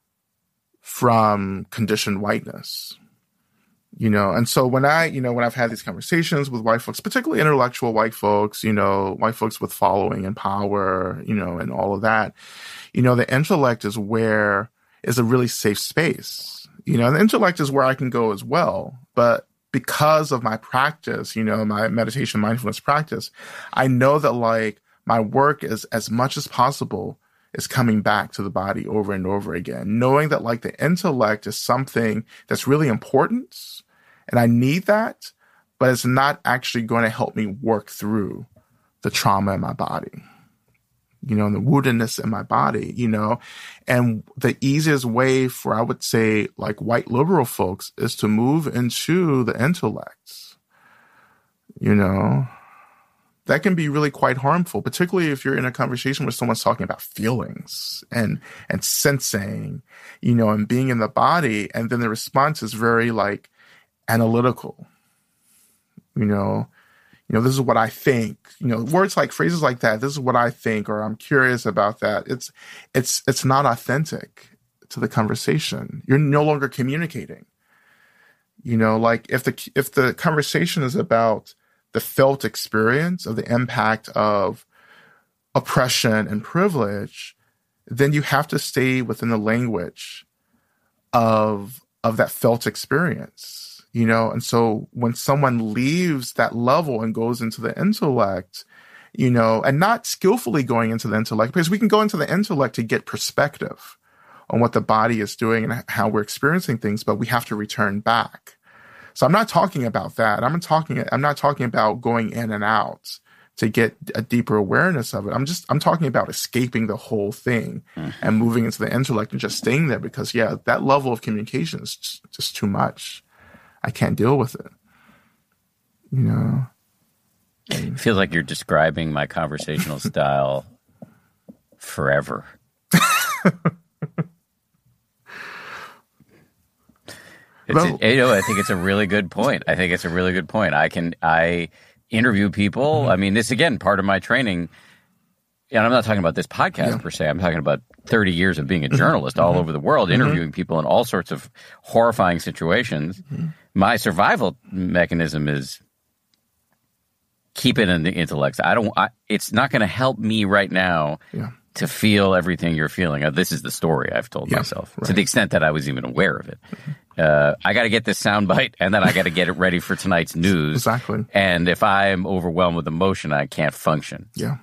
Speaker 2: from conditioned whiteness, you know. And so when I've had these conversations with white folks, particularly intellectual white folks, you know, white folks with following and power, you know, and all of that, you know, the intellect is a really safe space, you know, and the intellect is where I can go as well. But because of my practice, you know, my meditation, mindfulness practice, I know that, like, my work is, as much as possible, is coming back to the body over and over again, knowing that, like, the intellect is something that's really important and I need that, but it's not actually going to help me work through the trauma in my body, you know, and the woundedness in my body, you know. And the easiest way for, I would say, like, white liberal folks is to move into the intellect, you know. That can be really quite harmful, particularly if you're in a conversation where someone's talking about feelings and sensing, you know, and being in the body. And then the response is very, like, analytical, you know, this is what I think, you know, words like, phrases like that. This is what I think, or I'm curious about that. It's not authentic to the conversation. You're no longer communicating, you know, like, if the conversation is about the felt experience of the impact of oppression and privilege, then you have to stay within the language of that felt experience, you know? And so when someone leaves that level and goes into the intellect, you know, and not skillfully going into the intellect, because we can go into the intellect to get perspective on what the body is doing and how we're experiencing things, but we have to return back. So I'm not talking about that. I'm not talking about going in and out to get a deeper awareness of it. I'm talking about escaping the whole thing and moving into the intellect and just staying there, because that level of communication is just too much. I can't deal with it. You know?
Speaker 1: It feels like you're describing my conversational style forever. I think it's a really good point. I interview people. Mm-hmm. I mean, this, again, part of my training, and I'm not talking about this podcast per se. I'm talking about 30 years of being a journalist all over the world, interviewing people in all sorts of horrifying situations. Mm-hmm. My survival mechanism is keep it in the intellect. It's not going to help me right now to feel everything you're feeling. This is the story I've told myself, to the extent that I was even aware of it. I got to get this soundbite, and then I got to get it ready for tonight's news.
Speaker 2: Exactly.
Speaker 1: And if I'm overwhelmed with emotion, I can't function.
Speaker 2: Yeah.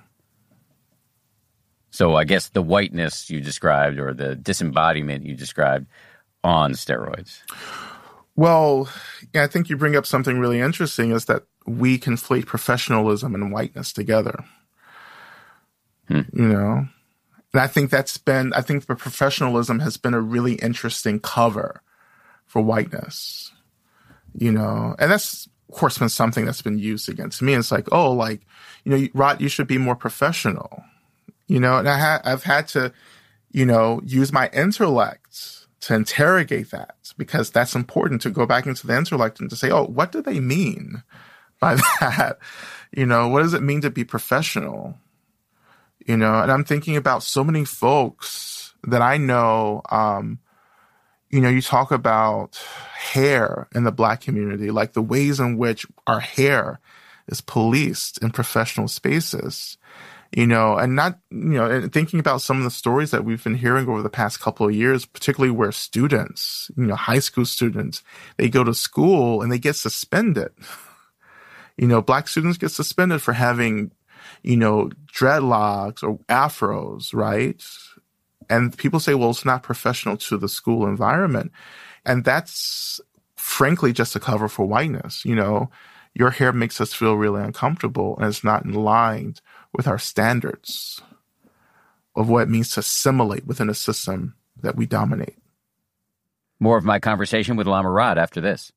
Speaker 1: So I guess the whiteness you described, or the disembodiment you described, on steroids.
Speaker 2: Well, I think you bring up something really interesting, is that we conflate professionalism and whiteness together. You know? And I think the professionalism has been a really interesting cover for whiteness, you know? And that's, of course, been something that's been used against me. It's like, Rod, you should be more professional, you know? And I've had to, you know, use my intellect to interrogate that, because that's important, to go back into the intellect and to say, what do they mean by that? You know, what does it mean to be professional? You know, and I'm thinking about so many folks that I know, you know, you talk about hair in the Black community, like the ways in which our hair is policed in professional spaces, you know, and not, you know, and thinking about some of the stories that we've been hearing over the past couple of years, particularly where students, you know, high school students, they go to school and they get suspended. You know, Black students get suspended for having, you know, dreadlocks or afros, right? And people say, well, it's not professional to the school environment. And that's frankly just a cover for whiteness. You know, your hair makes us feel really uncomfortable, and it's not in line with our standards of what it means to assimilate within a system that we dominate.
Speaker 1: More of my conversation with Lama Rod after this.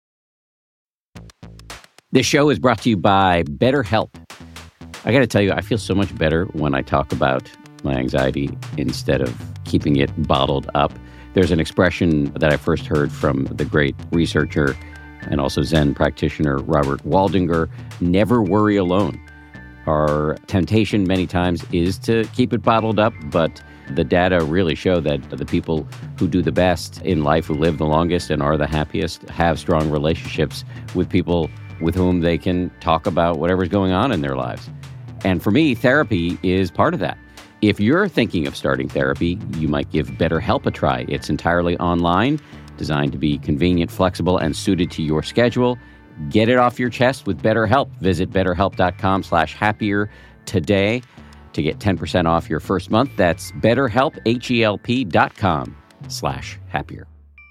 Speaker 1: This show is brought to you by BetterHelp. I got to tell you, I feel so much better when I talk about my anxiety instead of keeping it bottled up. There's an expression that I first heard from the great researcher and also Zen practitioner Robert Waldinger: never worry alone. Our temptation many times is to keep it bottled up, but the data really show that the people who do the best in life, who live the longest and are the happiest, have strong relationships with people with whom they can talk about whatever's going on in their lives. And for me, therapy is part of that. If you're thinking of starting therapy, you might give BetterHelp a try. It's entirely online, designed to be convenient, flexible, and suited to your schedule. Get it off your chest with BetterHelp. Visit BetterHelp.com/happier today to get 10% off your first month. That's BetterHelp, HELP.com/happier.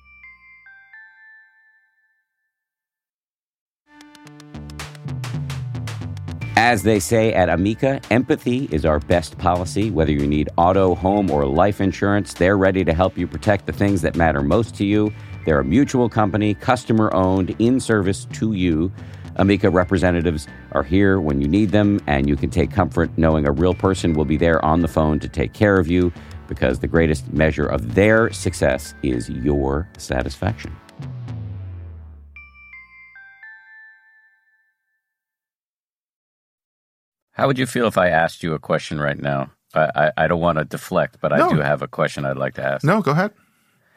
Speaker 1: As they say at Amica, empathy is our best policy. Whether you need auto, home, or life insurance, they're ready to help you protect the things that matter most to you. They're a mutual company, customer-owned, in service to you. Amica representatives are here when you need them, and you can take comfort knowing a real person will be there on the phone to take care of you, because the greatest measure of their success is your satisfaction. How would you feel if I asked you a question right now? I don't want to deflect, but I do have a question I'd like to ask.
Speaker 2: No, go ahead.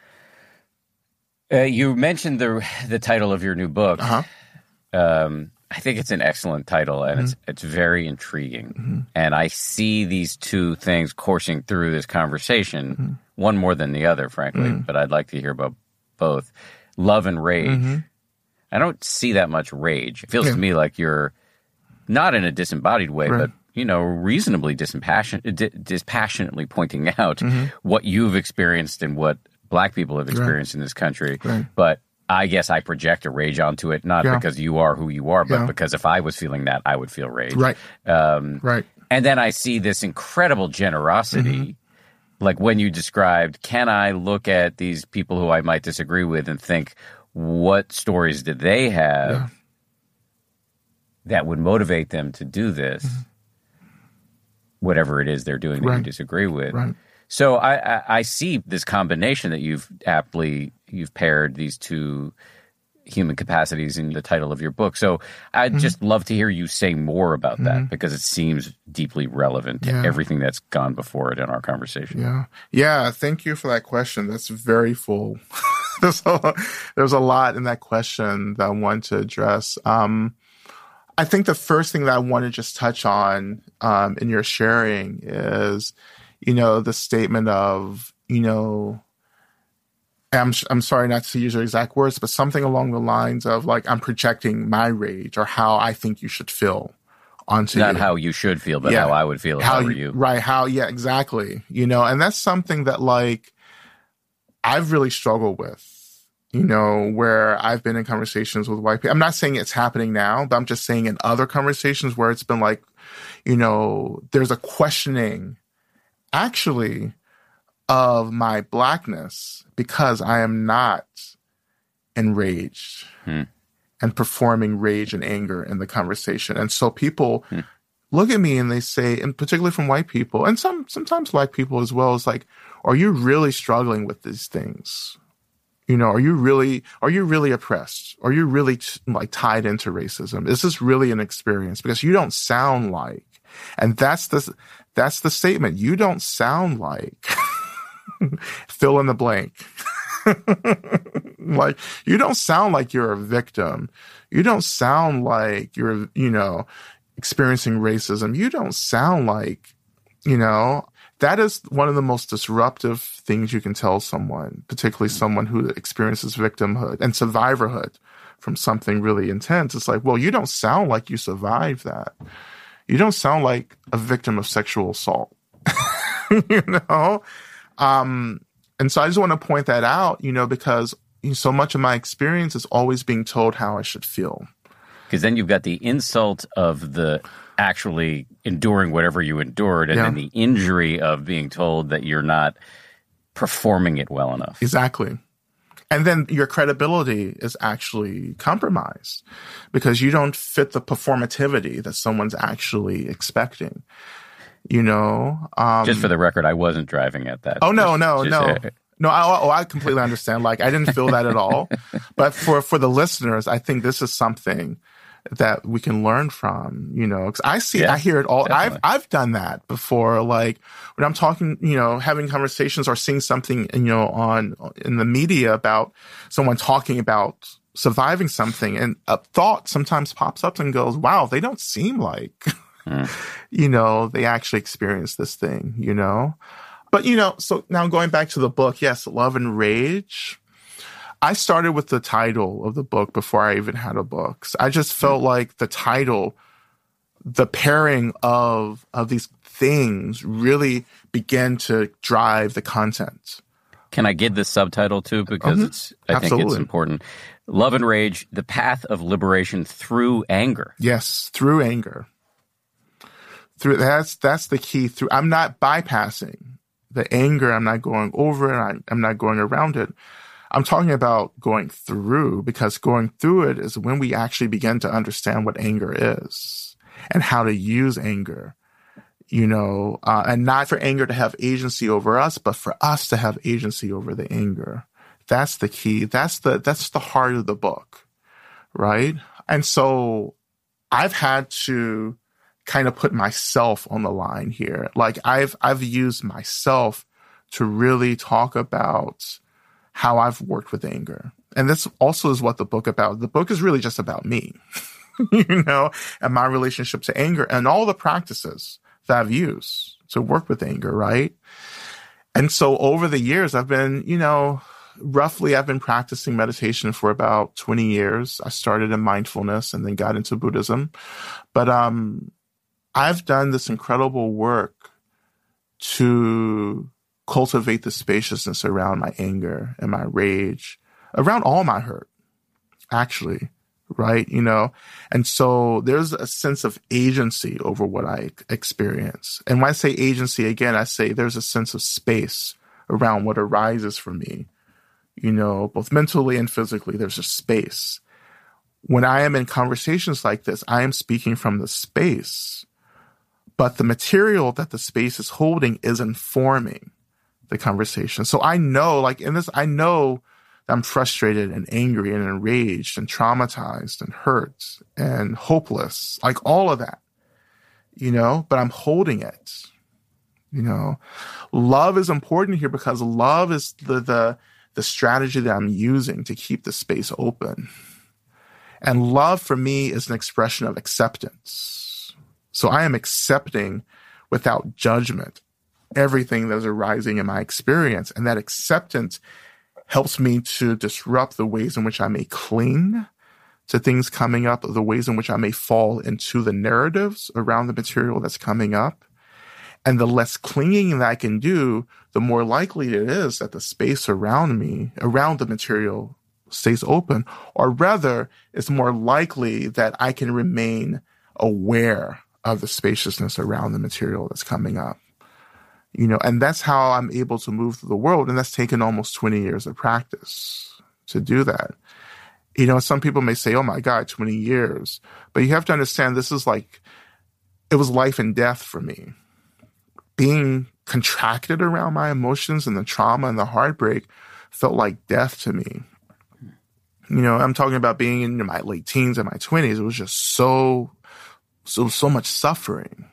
Speaker 1: You mentioned the title of your new book. How I think it's an excellent title, and it's very intriguing. And I see these two things coursing through this conversation, one more than the other, frankly, but I'd like to hear about both. Love and rage. I don't see that much rage. It feels to me like you're not in a disembodied way, but reasonably dispassionately pointing out what you've experienced and what Black people have experienced in this country. But I guess I project a rage onto it, not because you are who you are, but because if I was feeling that, I would feel rage. And then I see this incredible generosity, like when you described, can I look at these people who I might disagree with and think, what stories did they have that would motivate them to do this, whatever it is they're doing that you disagree with? So I see this combination that you've paired these two human capacities in the title of your book. So I'd just love to hear you say more about that, because it seems deeply relevant to everything that's gone before it in our conversation.
Speaker 2: Yeah. Thank you for that question. That's very full. There's a lot in that question that I want to address. I think the first thing that I want to just touch on in your sharing is, the statement of, I'm sorry not to use your exact words, but something along the lines of like, I'm projecting my rage or how I think you should feel onto you.
Speaker 1: Not how you should feel, but how I would feel if I were you.
Speaker 2: Right. Exactly. And that's something that like I've really struggled with, where I've been in conversations with white people. I'm not saying it's happening now, but I'm just saying in other conversations where it's been like, there's a questioning actually of my Blackness because I am not enraged and performing rage and anger in the conversation. And so people look at me and they say, and particularly from white people and sometimes Black people as well, is like, are you really struggling with these things? Are you really oppressed? Are you really tied into racism? Is this really an experience? Because you don't sound like, and that's the statement. You don't sound like fill in the blank. Like, you don't sound like you're a victim. You don't sound like you're, experiencing racism. You don't sound like, that is one of the most disruptive things you can tell someone, particularly someone who experiences victimhood and survivorhood from something really intense. It's like, well, you don't sound like you survived that. You don't sound like a victim of sexual assault, And so I just want to point that out, because so much of my experience is always being told how I should feel.
Speaker 1: Because then you've got the insult of the actually enduring whatever you endured, and then the injury of being told that you're not performing it well enough.
Speaker 2: Exactly. And then your credibility is actually compromised because you don't fit the performativity that someone's actually expecting.
Speaker 1: Just for the record, I wasn't driving at that.
Speaker 2: Oh, no. No, I completely understand. Like, I didn't feel that at all. But for the listeners, I think this is something that we can learn from, because I hear it all. Definitely. I've done that before. Like when I'm talking, having conversations or seeing something, in the media about someone talking about surviving something, and a thought sometimes pops up and goes, wow, they don't seem like, they actually experienced this thing, But, so now going back to the book, yes, Love and Rage. I started with the title of the book before I even had a book. So I just felt like the title, the pairing of these things really began to drive the content.
Speaker 1: Can I give the subtitle too? Because I think it's important. Love and Rage, the path of liberation through anger.
Speaker 2: Yes, through anger. That's the key. I'm not bypassing the anger. I'm not going over it. I'm not going around it. I'm talking about going through, because going through it is when we actually begin to understand what anger is and how to use anger, and not for anger to have agency over us, but for us to have agency over the anger. That's the key. That's the heart of the book, right? And so I've had to kind of put myself on the line here. Like I've used myself to really talk about how I've worked with anger. And this also is what the book about. The book is really just about me. and my relationship to anger and all the practices that I've used to work with anger, right? And so over the years, I've been, I've been practicing meditation for about 20 years. I started in mindfulness and then got into Buddhism. But I've done this incredible work to cultivate the spaciousness around my anger and my rage, around all my hurt, actually, right? And so there's a sense of agency over what I experience. And when I say agency, again, I say there's a sense of space around what arises for me, both mentally and physically. There's a space. When I am in conversations like this, I am speaking from the space, but the material that the space is holding is informing the conversation. So I know, I know that I'm frustrated and angry and enraged and traumatized and hurt and hopeless, like all of that, but I'm holding it. Love is important here because love is the strategy that I'm using to keep the space open. And love for me is an expression of acceptance. So I am accepting without judgment everything that is arising in my experience. And that acceptance helps me to disrupt the ways in which I may cling to things coming up, the ways in which I may fall into the narratives around the material that's coming up. And the less clinging that I can do, the more likely it is that the space around me, around the material, stays open. Or rather, it's more likely that I can remain aware of the spaciousness around the material that's coming up. And that's how I'm able to move through the world. And that's taken almost 20 years of practice to do that. Some people may say, oh my God, 20 years. But you have to understand this is it was life and death for me. Being contracted around my emotions and the trauma and the heartbreak felt like death to me. I'm talking about being in my late teens and my 20s. It was just so much suffering,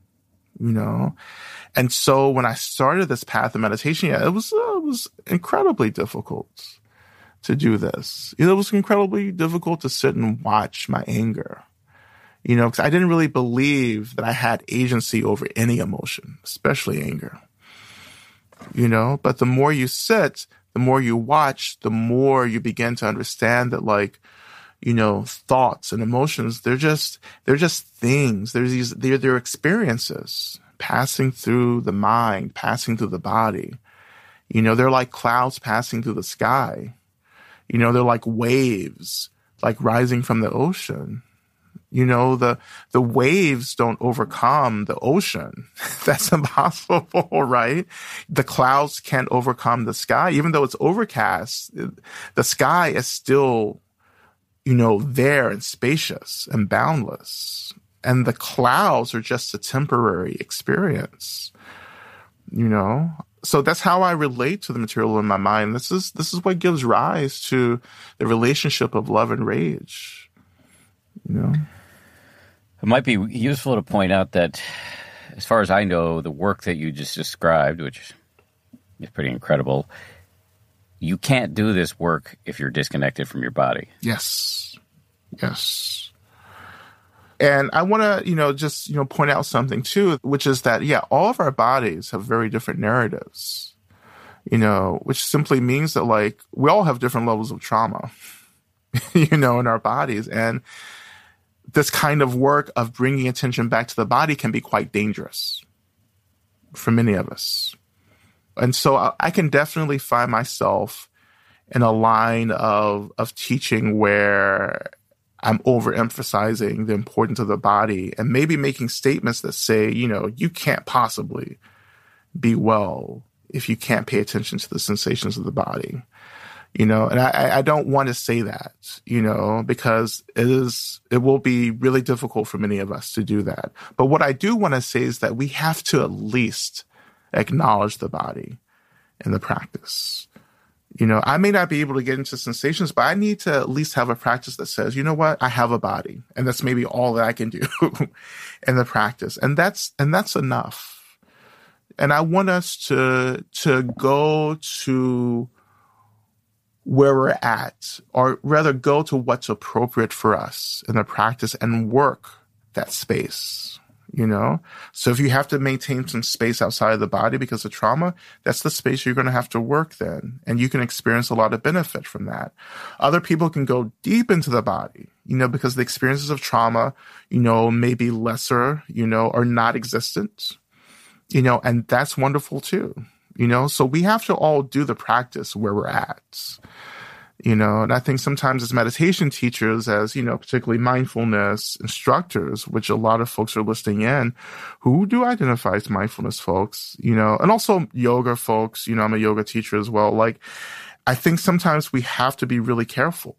Speaker 2: And so when I started this path of meditation, it was incredibly difficult to do this. It was incredibly difficult to sit and watch my anger, because I didn't really believe that I had agency over any emotion, especially anger, But the more you sit, the more you watch, the more you begin to understand that thoughts and emotions, they're just things. They're experiences passing through the mind, passing through the body. They're like clouds passing through the sky. They're like waves, like rising from the ocean. The waves don't overcome the ocean. That's impossible, right? The clouds can't overcome the sky. Even though it's overcast, the sky is still, there and spacious and boundless. And the clouds are just a temporary experience, So that's how I relate to the material in my mind. This is what gives rise to the relationship of love and rage,
Speaker 1: It might be useful to point out that, as far as I know, the work that you just described, which is pretty incredible, you can't do this work if you're disconnected from your body.
Speaker 2: Yes. And I want to, just point out something too, which is that, all of our bodies have very different narratives, which simply means that we all have different levels of trauma, in our bodies. And this kind of work of bringing attention back to the body can be quite dangerous for many of us. And so I can definitely find myself in a line of teaching where I'm overemphasizing the importance of the body and maybe making statements that say, you can't possibly be well if you can't pay attention to the sensations of the body. And I don't want to say that, because it will be really difficult for many of us to do that. But what I do want to say is that we have to at least acknowledge the body in the practice. I may not be able to get into sensations, but I need to at least have a practice that says, you know what, I have a body, and that's maybe all that I can do in the practice. And that's enough. And I want us to go to where we're at, or rather go to what's appropriate for us in the practice and work that space, you know? So if you have to maintain some space outside of the body because of trauma, that's the space you're going to have to work then. And you can experience a lot of benefit from that. Other people can go deep into the body, you know, because the experiences of trauma, you know, may be lesser, you know, or not existent, you know, and that's wonderful too. You know, so we have to all do the practice where we're at, you know, and I think sometimes as meditation teachers, as, you know, particularly mindfulness instructors, which a lot of folks are listening in, who do identify as mindfulness folks, you know, and also yoga folks, you know, I'm a yoga teacher as well. Like, I think sometimes we have to be really careful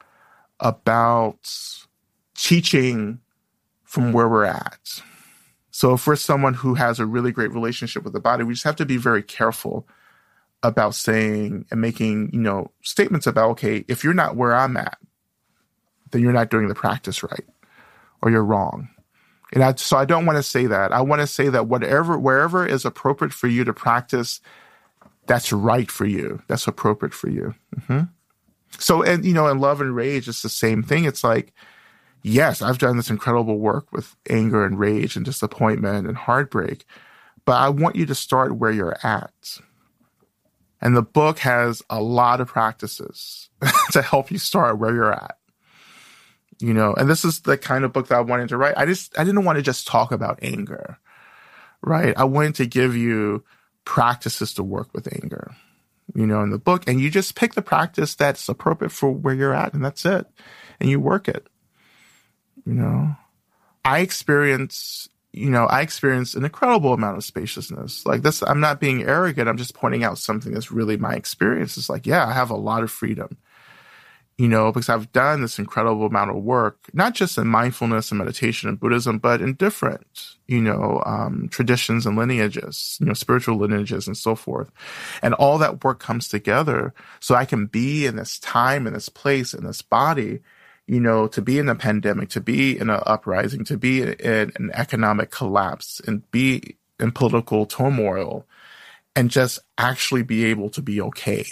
Speaker 2: about teaching from where we're at. So if we're someone who has a really great relationship with the body, we just have to be very careful about saying and making, you know, statements about, okay, if you're not where I'm at, then you're not doing the practice right, or you're wrong. And so I don't want to say that. I want to say that wherever is appropriate for you to practice, that's right for you. That's appropriate for you. Mm-hmm. So, and, you know, in Love and Rage, it's the same thing. It's like, yes, I've done this incredible work with anger and rage and disappointment and heartbreak, but I want you to start where you're at. And the book has a lot of practices to help you start where you're at. You know, and this is the kind of book that I wanted to write. I didn't want to just talk about anger, right? I wanted to give you practices to work with anger, you know, in the book. And you just pick the practice that's appropriate for where you're at, and that's it. And you work it. You know, I experience an incredible amount of spaciousness. Like this, I'm not being arrogant. I'm just pointing out something that's really my experience. It's like, yeah, I have a lot of freedom, you know, because I've done this incredible amount of work, not just in mindfulness and meditation and Buddhism, but in different, you know, traditions and lineages, you know, spiritual lineages and so forth. And all that work comes together so I can be in this time, in this place, in this body, you know, to be in a pandemic, to be in an uprising, to be in an economic collapse, and be in political turmoil, and just actually be able to be okay.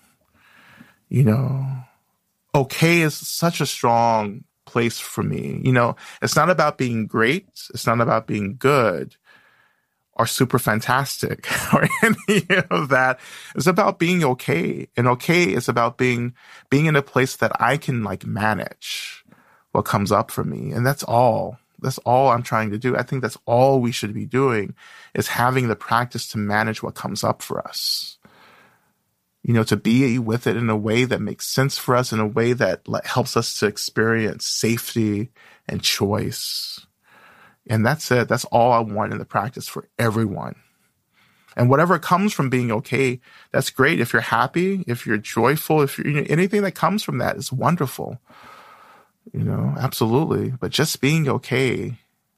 Speaker 2: You know, okay is such a strong place for me. You know, it's not about being great. It's not about being good or super fantastic or any of that. It's about being okay. And okay is about being in a place that I can like manage what comes up for me. And that's all I'm trying to do. I think that's all we should be doing, is having the practice to manage what comes up for us. You know, to be with it in a way that makes sense for us, in a way that helps us to experience safety and choice. And that's it. That's all I want in the practice for everyone. And whatever comes from being okay, that's great. If you're happy, if you're joyful, if you're, you know, anything that comes from that is wonderful. You know, absolutely. But just being okay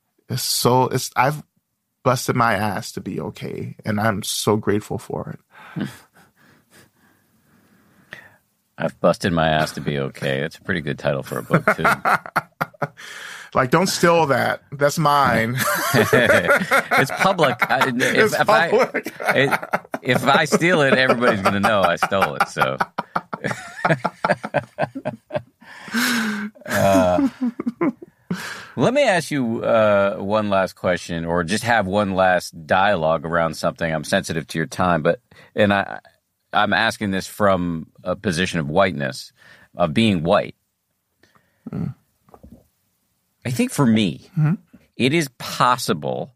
Speaker 2: I've busted my ass to be okay. And I'm so grateful for it.
Speaker 1: I've busted my ass to be okay. That's a pretty good title for a book, too.
Speaker 2: Like, don't steal that. That's mine.
Speaker 1: It's public. If I steal it, everybody's going to know I stole it. So, let me ask you one last question, or just have one last dialogue around something. I'm sensitive to your time, and I'm asking this from a position of whiteness, of being white. Mm. I think for me, it is possible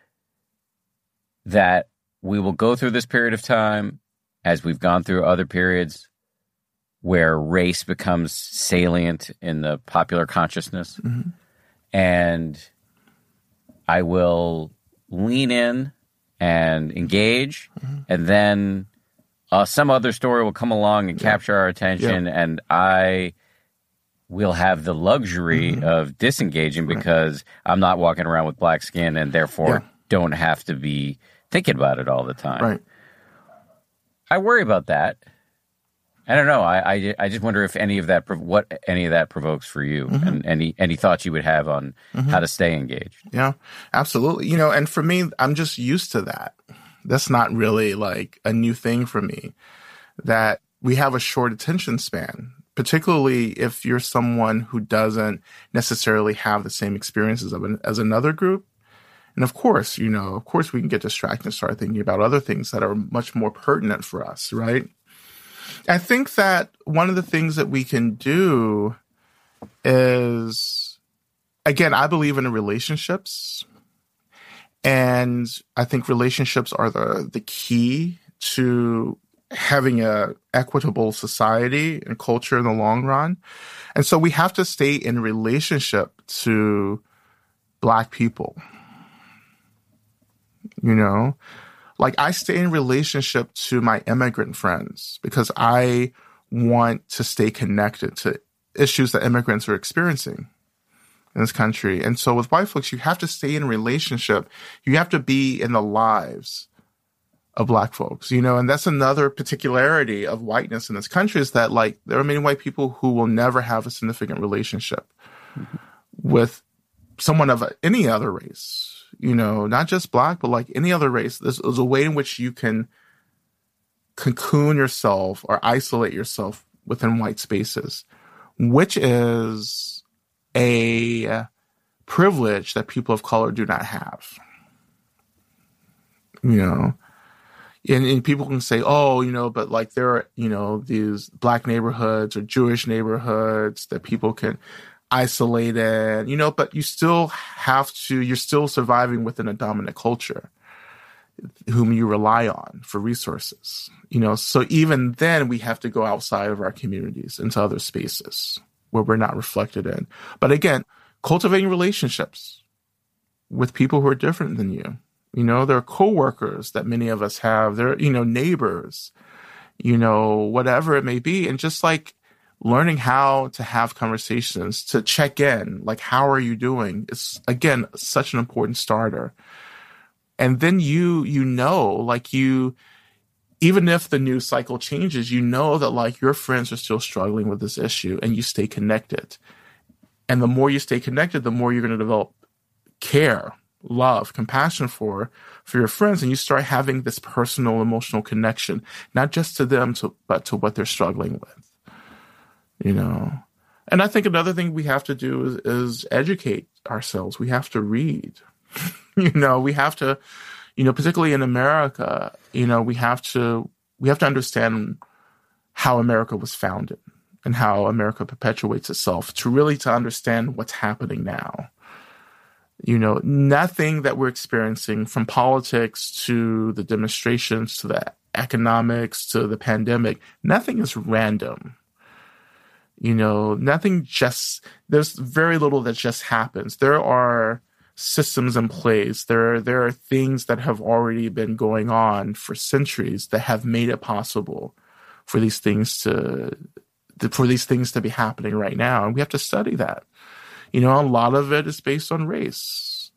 Speaker 1: that we will go through this period of time, as we've gone through other periods, where race becomes salient in the popular consciousness. Mm-hmm. And I will lean in and engage, and then some other story will come along and capture our attention, and I will have the luxury of disengaging because I'm not walking around with black skin and therefore don't have to be thinking about it all the time.
Speaker 2: Right.
Speaker 1: I worry about that. I don't know. I just wonder if any of that provokes for you, and any thoughts you would have on how to stay engaged.
Speaker 2: Yeah, absolutely. You know, and for me, I'm just used to that. That's not really like a new thing for me. That we have a short attention span, particularly if you're someone who doesn't necessarily have the same experiences as another group. And of course, we can get distracted and start thinking about other things that are much more pertinent for us, right? I think that one of the things that we can do is, again, I believe in relationships. And I think relationships are the key to having a equitable society and culture in the long run. And so we have to stay in relationship to Black people. Like I stay in relationship to my immigrant friends because I want to stay connected to issues that immigrants are experiencing in this country. And so with white folks, you have to stay in relationship. You have to be in the lives of Black folks, and that's another particularity of whiteness in this country is that like there are many white people who will never have a significant relationship with someone of any other race, not just Black, but like any other race. There's a way in which you can cocoon yourself or isolate yourself within white spaces, which is a privilege that people of color do not have. And people can say, but like there are, these Black neighborhoods or Jewish neighborhoods that people can isolate in, but you're still surviving within a dominant culture whom you rely on for resources, so even then we have to go outside of our communities into other spaces where we're not reflected in. But again, cultivating relationships with people who are different than you. There are coworkers that many of us have. There are, neighbors, whatever it may be. And just like learning how to have conversations, to check in, like, how are you doing? It's, again, such an important starter. And then even if the news cycle changes, that like your friends are still struggling with this issue and you stay connected. And the more you stay connected, the more you're going to develop care, love, compassion for your friends, and you start having this personal, emotional connection, not just to them, but to what they're struggling with, And I think another thing we have to do is educate ourselves. We have to read, we have to, particularly in America, we have to understand how America was founded and how America perpetuates itself to understand what's happening now. Nothing that we're experiencing, from politics to the demonstrations to the economics to the pandemic, nothing is random. There's very little that just happens. There are systems in place. There are things that have already been going on for centuries that have made it possible for these things to be happening right now. And we have to study that. A lot of it is based on race.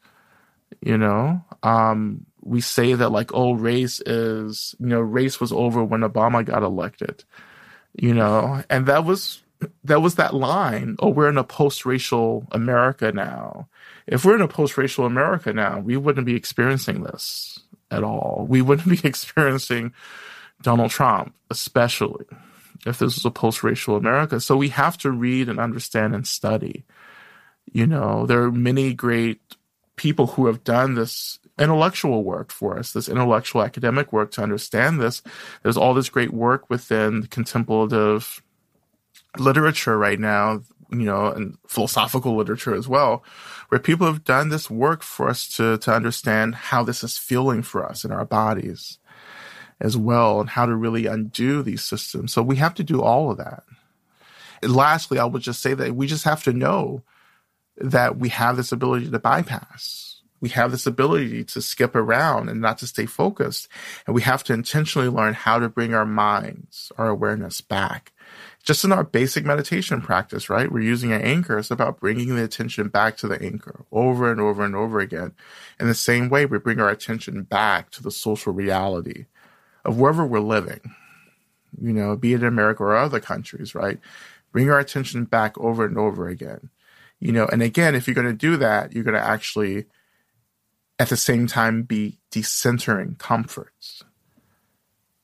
Speaker 2: We say that like, race was over when Obama got elected, and that was that line, we're in a post-racial America now. If we're in a post-racial America now, we wouldn't be experiencing this at all. We wouldn't be experiencing Donald Trump, especially if this was a post-racial America. So we have to read and understand and study. There are many great people who have done this intellectual work for us, this intellectual academic work to understand this. There's all this great work within contemplative literature right now, and philosophical literature as well, where people have done this work for us to understand how this is feeling for us in our bodies as well, and how to really undo these systems. So we have to do all of that. And lastly, I would just say that we just have to know that we have this ability to bypass. We have this ability to skip around and not to stay focused. And we have to intentionally learn how to bring our minds, our awareness back. Just in our basic meditation practice, right? We're using an anchor. It's about bringing the attention back to the anchor over and over and over again. In the same way, we bring our attention back to the social reality of wherever we're living, be it in America or other countries, right? Bring our attention back over and over again. And again, if you're going to do that, you're going to actually, at the same time, be decentering comforts.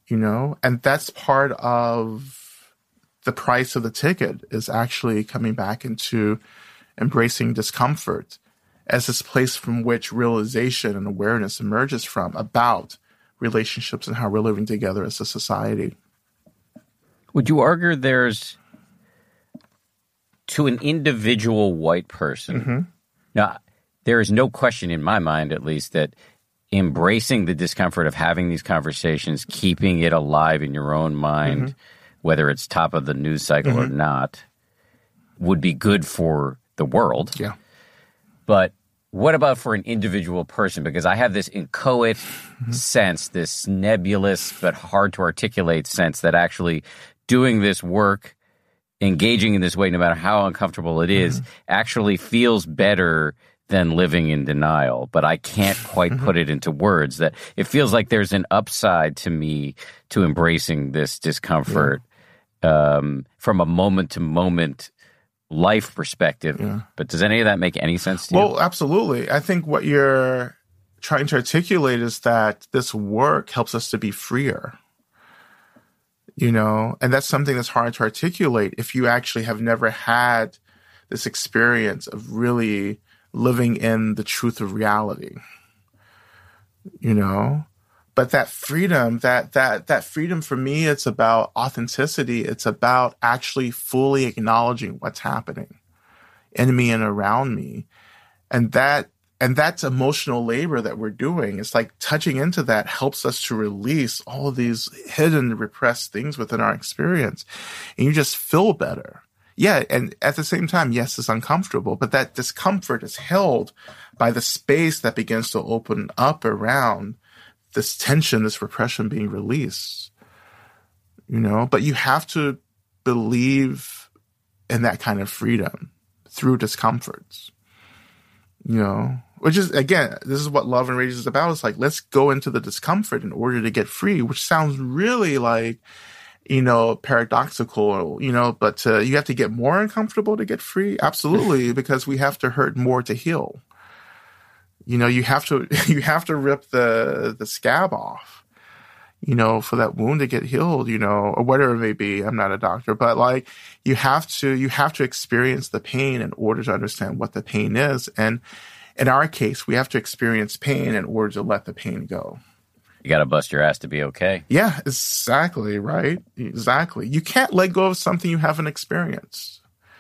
Speaker 2: and that's part of the price of the ticket, is actually coming back into embracing discomfort as this place from which realization and awareness emerges from about relationships and how we're living together as a society.
Speaker 1: Would you argue there's, to an individual white person, now there is no question in my mind, at least, that embracing the discomfort of having these conversations, keeping it alive in your own mind, whether it's top of the news cycle or not, would be good for the world.
Speaker 2: Yeah.
Speaker 1: But what about for an individual person? Because I have this inchoate sense, this nebulous but hard to articulate sense that actually doing this work, engaging in this way, no matter how uncomfortable it is, actually feels better than living in denial. But I can't quite put it into words. That it feels like there's an upside to me to embracing this discomfort from a moment-to-moment life perspective. But does any of that make any sense to you?
Speaker 2: Well, absolutely. I think what you're trying to articulate is that this work helps us to be freer. And that's something that's hard to articulate if you actually have never had this experience of really living in the truth of reality. But that freedom, that freedom for me, it's about authenticity. It's about actually fully acknowledging what's happening in me and around me. And that's emotional labor that we're doing. It's like touching into that helps us to release all of these hidden, repressed things within our experience. And you just feel better. Yeah, and at the same time, yes, it's uncomfortable, but that discomfort is held by the space that begins to open up around this tension, this repression being released. But you have to believe in that kind of freedom through discomforts. Which is, again, this is what Love and Rage is about. It's like, let's go into the discomfort in order to get free, which sounds really like, paradoxical, but you have to get more uncomfortable to get free. Absolutely. Because we have to hurt more to heal. You have to rip the scab off, for that wound to get healed, or whatever it may be. I'm not a doctor, but you have to experience the pain in order to understand what the pain is. And in our case, we have to experience pain in order to let the pain go.
Speaker 1: You got to bust your ass to be okay.
Speaker 2: Yeah, exactly. Right. Exactly. You can't let go of something you haven't experienced.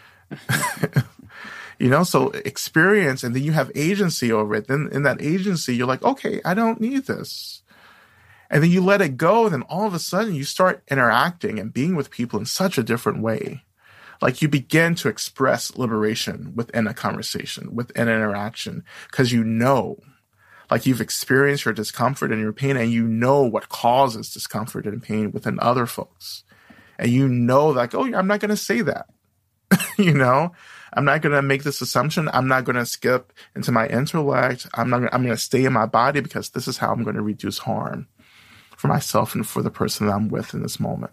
Speaker 2: So experience, and then you have agency over it. Then in that agency, you're like, okay, I don't need this. And then you let it go. And then all of a sudden you start interacting and being with people in such a different way. Like you begin to express liberation within a conversation, within an interaction, because like you've experienced your discomfort and your pain, and what causes discomfort and pain within other folks. And like, oh, I'm not going to say that. I'm not going to make this assumption. I'm not going to skip into my intellect. I'm going to stay in my body, because this is how I'm going to reduce harm for myself and for the person that I'm with in this moment.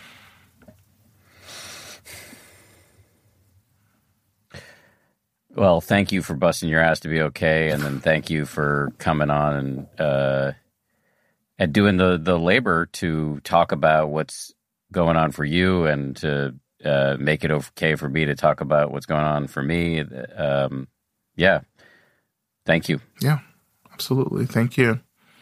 Speaker 1: Well, thank you for busting your ass to be okay, and then thank you for coming on and doing the labor to talk about what's going on for you, and to make it okay for me to talk about what's going on for me. Yeah, thank you.
Speaker 2: Yeah, absolutely. Thank you.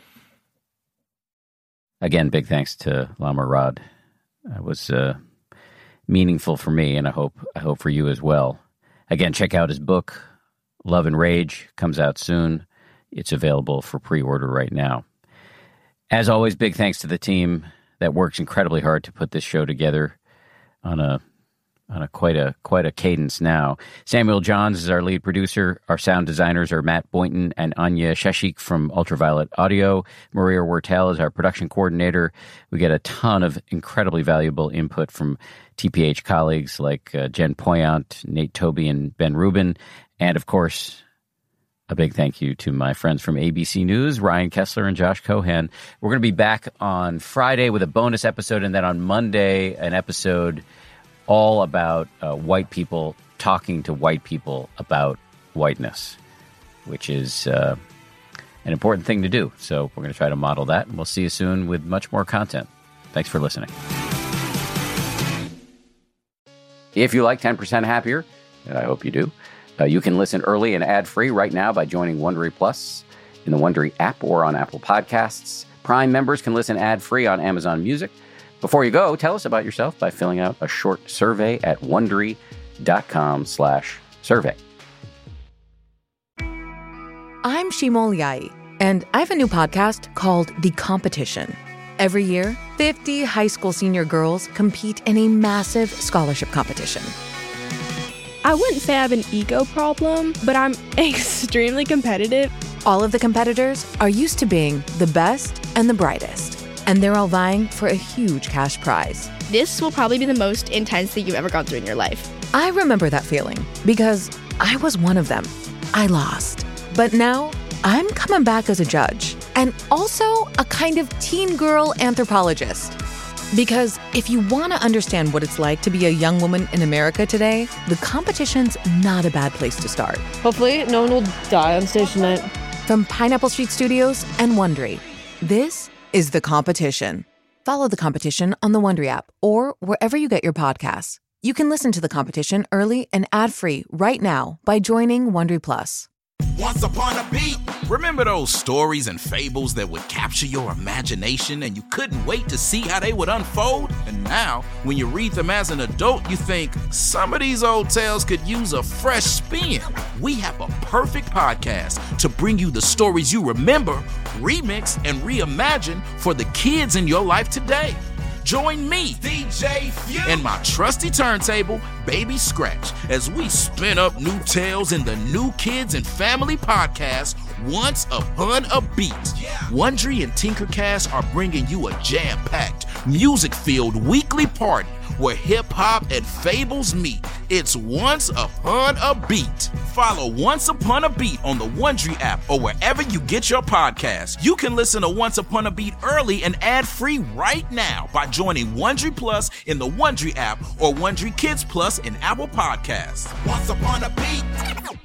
Speaker 1: Again, big thanks to Lama Rod. It was meaningful for me, and I hope for you as well. Again, check out his book, Love and Rage, comes out soon. It's available for pre-order right now. As always, big thanks to the team that works incredibly hard to put this show together on a quite a cadence now. Samuel Johns is our lead producer. Our sound designers are Matt Boynton and Anya Sheshik from Ultraviolet Audio. Maria Wertel is our production coordinator. We get a ton of incredibly valuable input from TPH colleagues like Jen Poyant, Nate Toby, and Ben Rubin. And, of course, a big thank you to my friends from ABC News, Ryan Kessler and Josh Cohan. We're going to be back on Friday with a bonus episode, and then on Monday, an episode all about white people talking to white people about whiteness, which is an important thing to do. So we're going to try to model that, and we'll see you soon with much more content. Thanks for listening. If you like 10% Happier, and I hope you do, you can listen early and ad-free right now by joining Wondery Plus in the Wondery app or on Apple Podcasts. Prime members can listen ad-free on Amazon Music. Before you go, tell us about yourself by filling out a short survey at Wondery.com/survey.
Speaker 3: I'm Shimol Yai, and I have a new podcast called The Competition. Every year, 50 high school senior girls compete in a massive scholarship competition.
Speaker 4: I wouldn't say I have an ego problem, but I'm extremely competitive.
Speaker 3: All of the competitors are used to being the best and the brightest, and they're all vying for a huge cash prize.
Speaker 4: This will probably be the most intense thing you've ever gone through in your life.
Speaker 3: I remember that feeling because I was one of them. I lost. But now I'm coming back as a judge and also a kind of teen girl anthropologist. Because if you want to understand what it's like to be a young woman in America today, The Competition's not a bad place to start.
Speaker 5: Hopefully, no one will die on stage tonight.
Speaker 3: From Pineapple Street Studios and Wondery, this is The Competition. Follow The Competition on the Wondery app or wherever you get your podcasts. You can listen to The Competition early and ad-free right now by joining Wondery Plus.
Speaker 6: Once upon a beat. Remember those stories and fables that would capture your imagination and you couldn't wait to see how they would unfold? And now, when you read them as an adult, you think, some of these old tales could use a fresh spin. We have a perfect podcast to bring you the stories you remember, remix, and reimagine for the kids in your life today. Join me, DJ Few, and my trusty turntable, Baby Scratch, as we spin up new tales in the New Kids and Family podcast, Once Upon a Beat. Wondery and Tinkercast are bringing you a jam-packed, music-filled weekly party where hip-hop and fables meet. It's Once Upon a Beat. Follow Once Upon a Beat on the Wondery app or wherever you get your podcasts. You can listen to Once Upon a Beat early and ad-free right now by joining Wondery Plus in the Wondery app or Wondery Kids Plus in Apple Podcasts. Once Upon a Beat.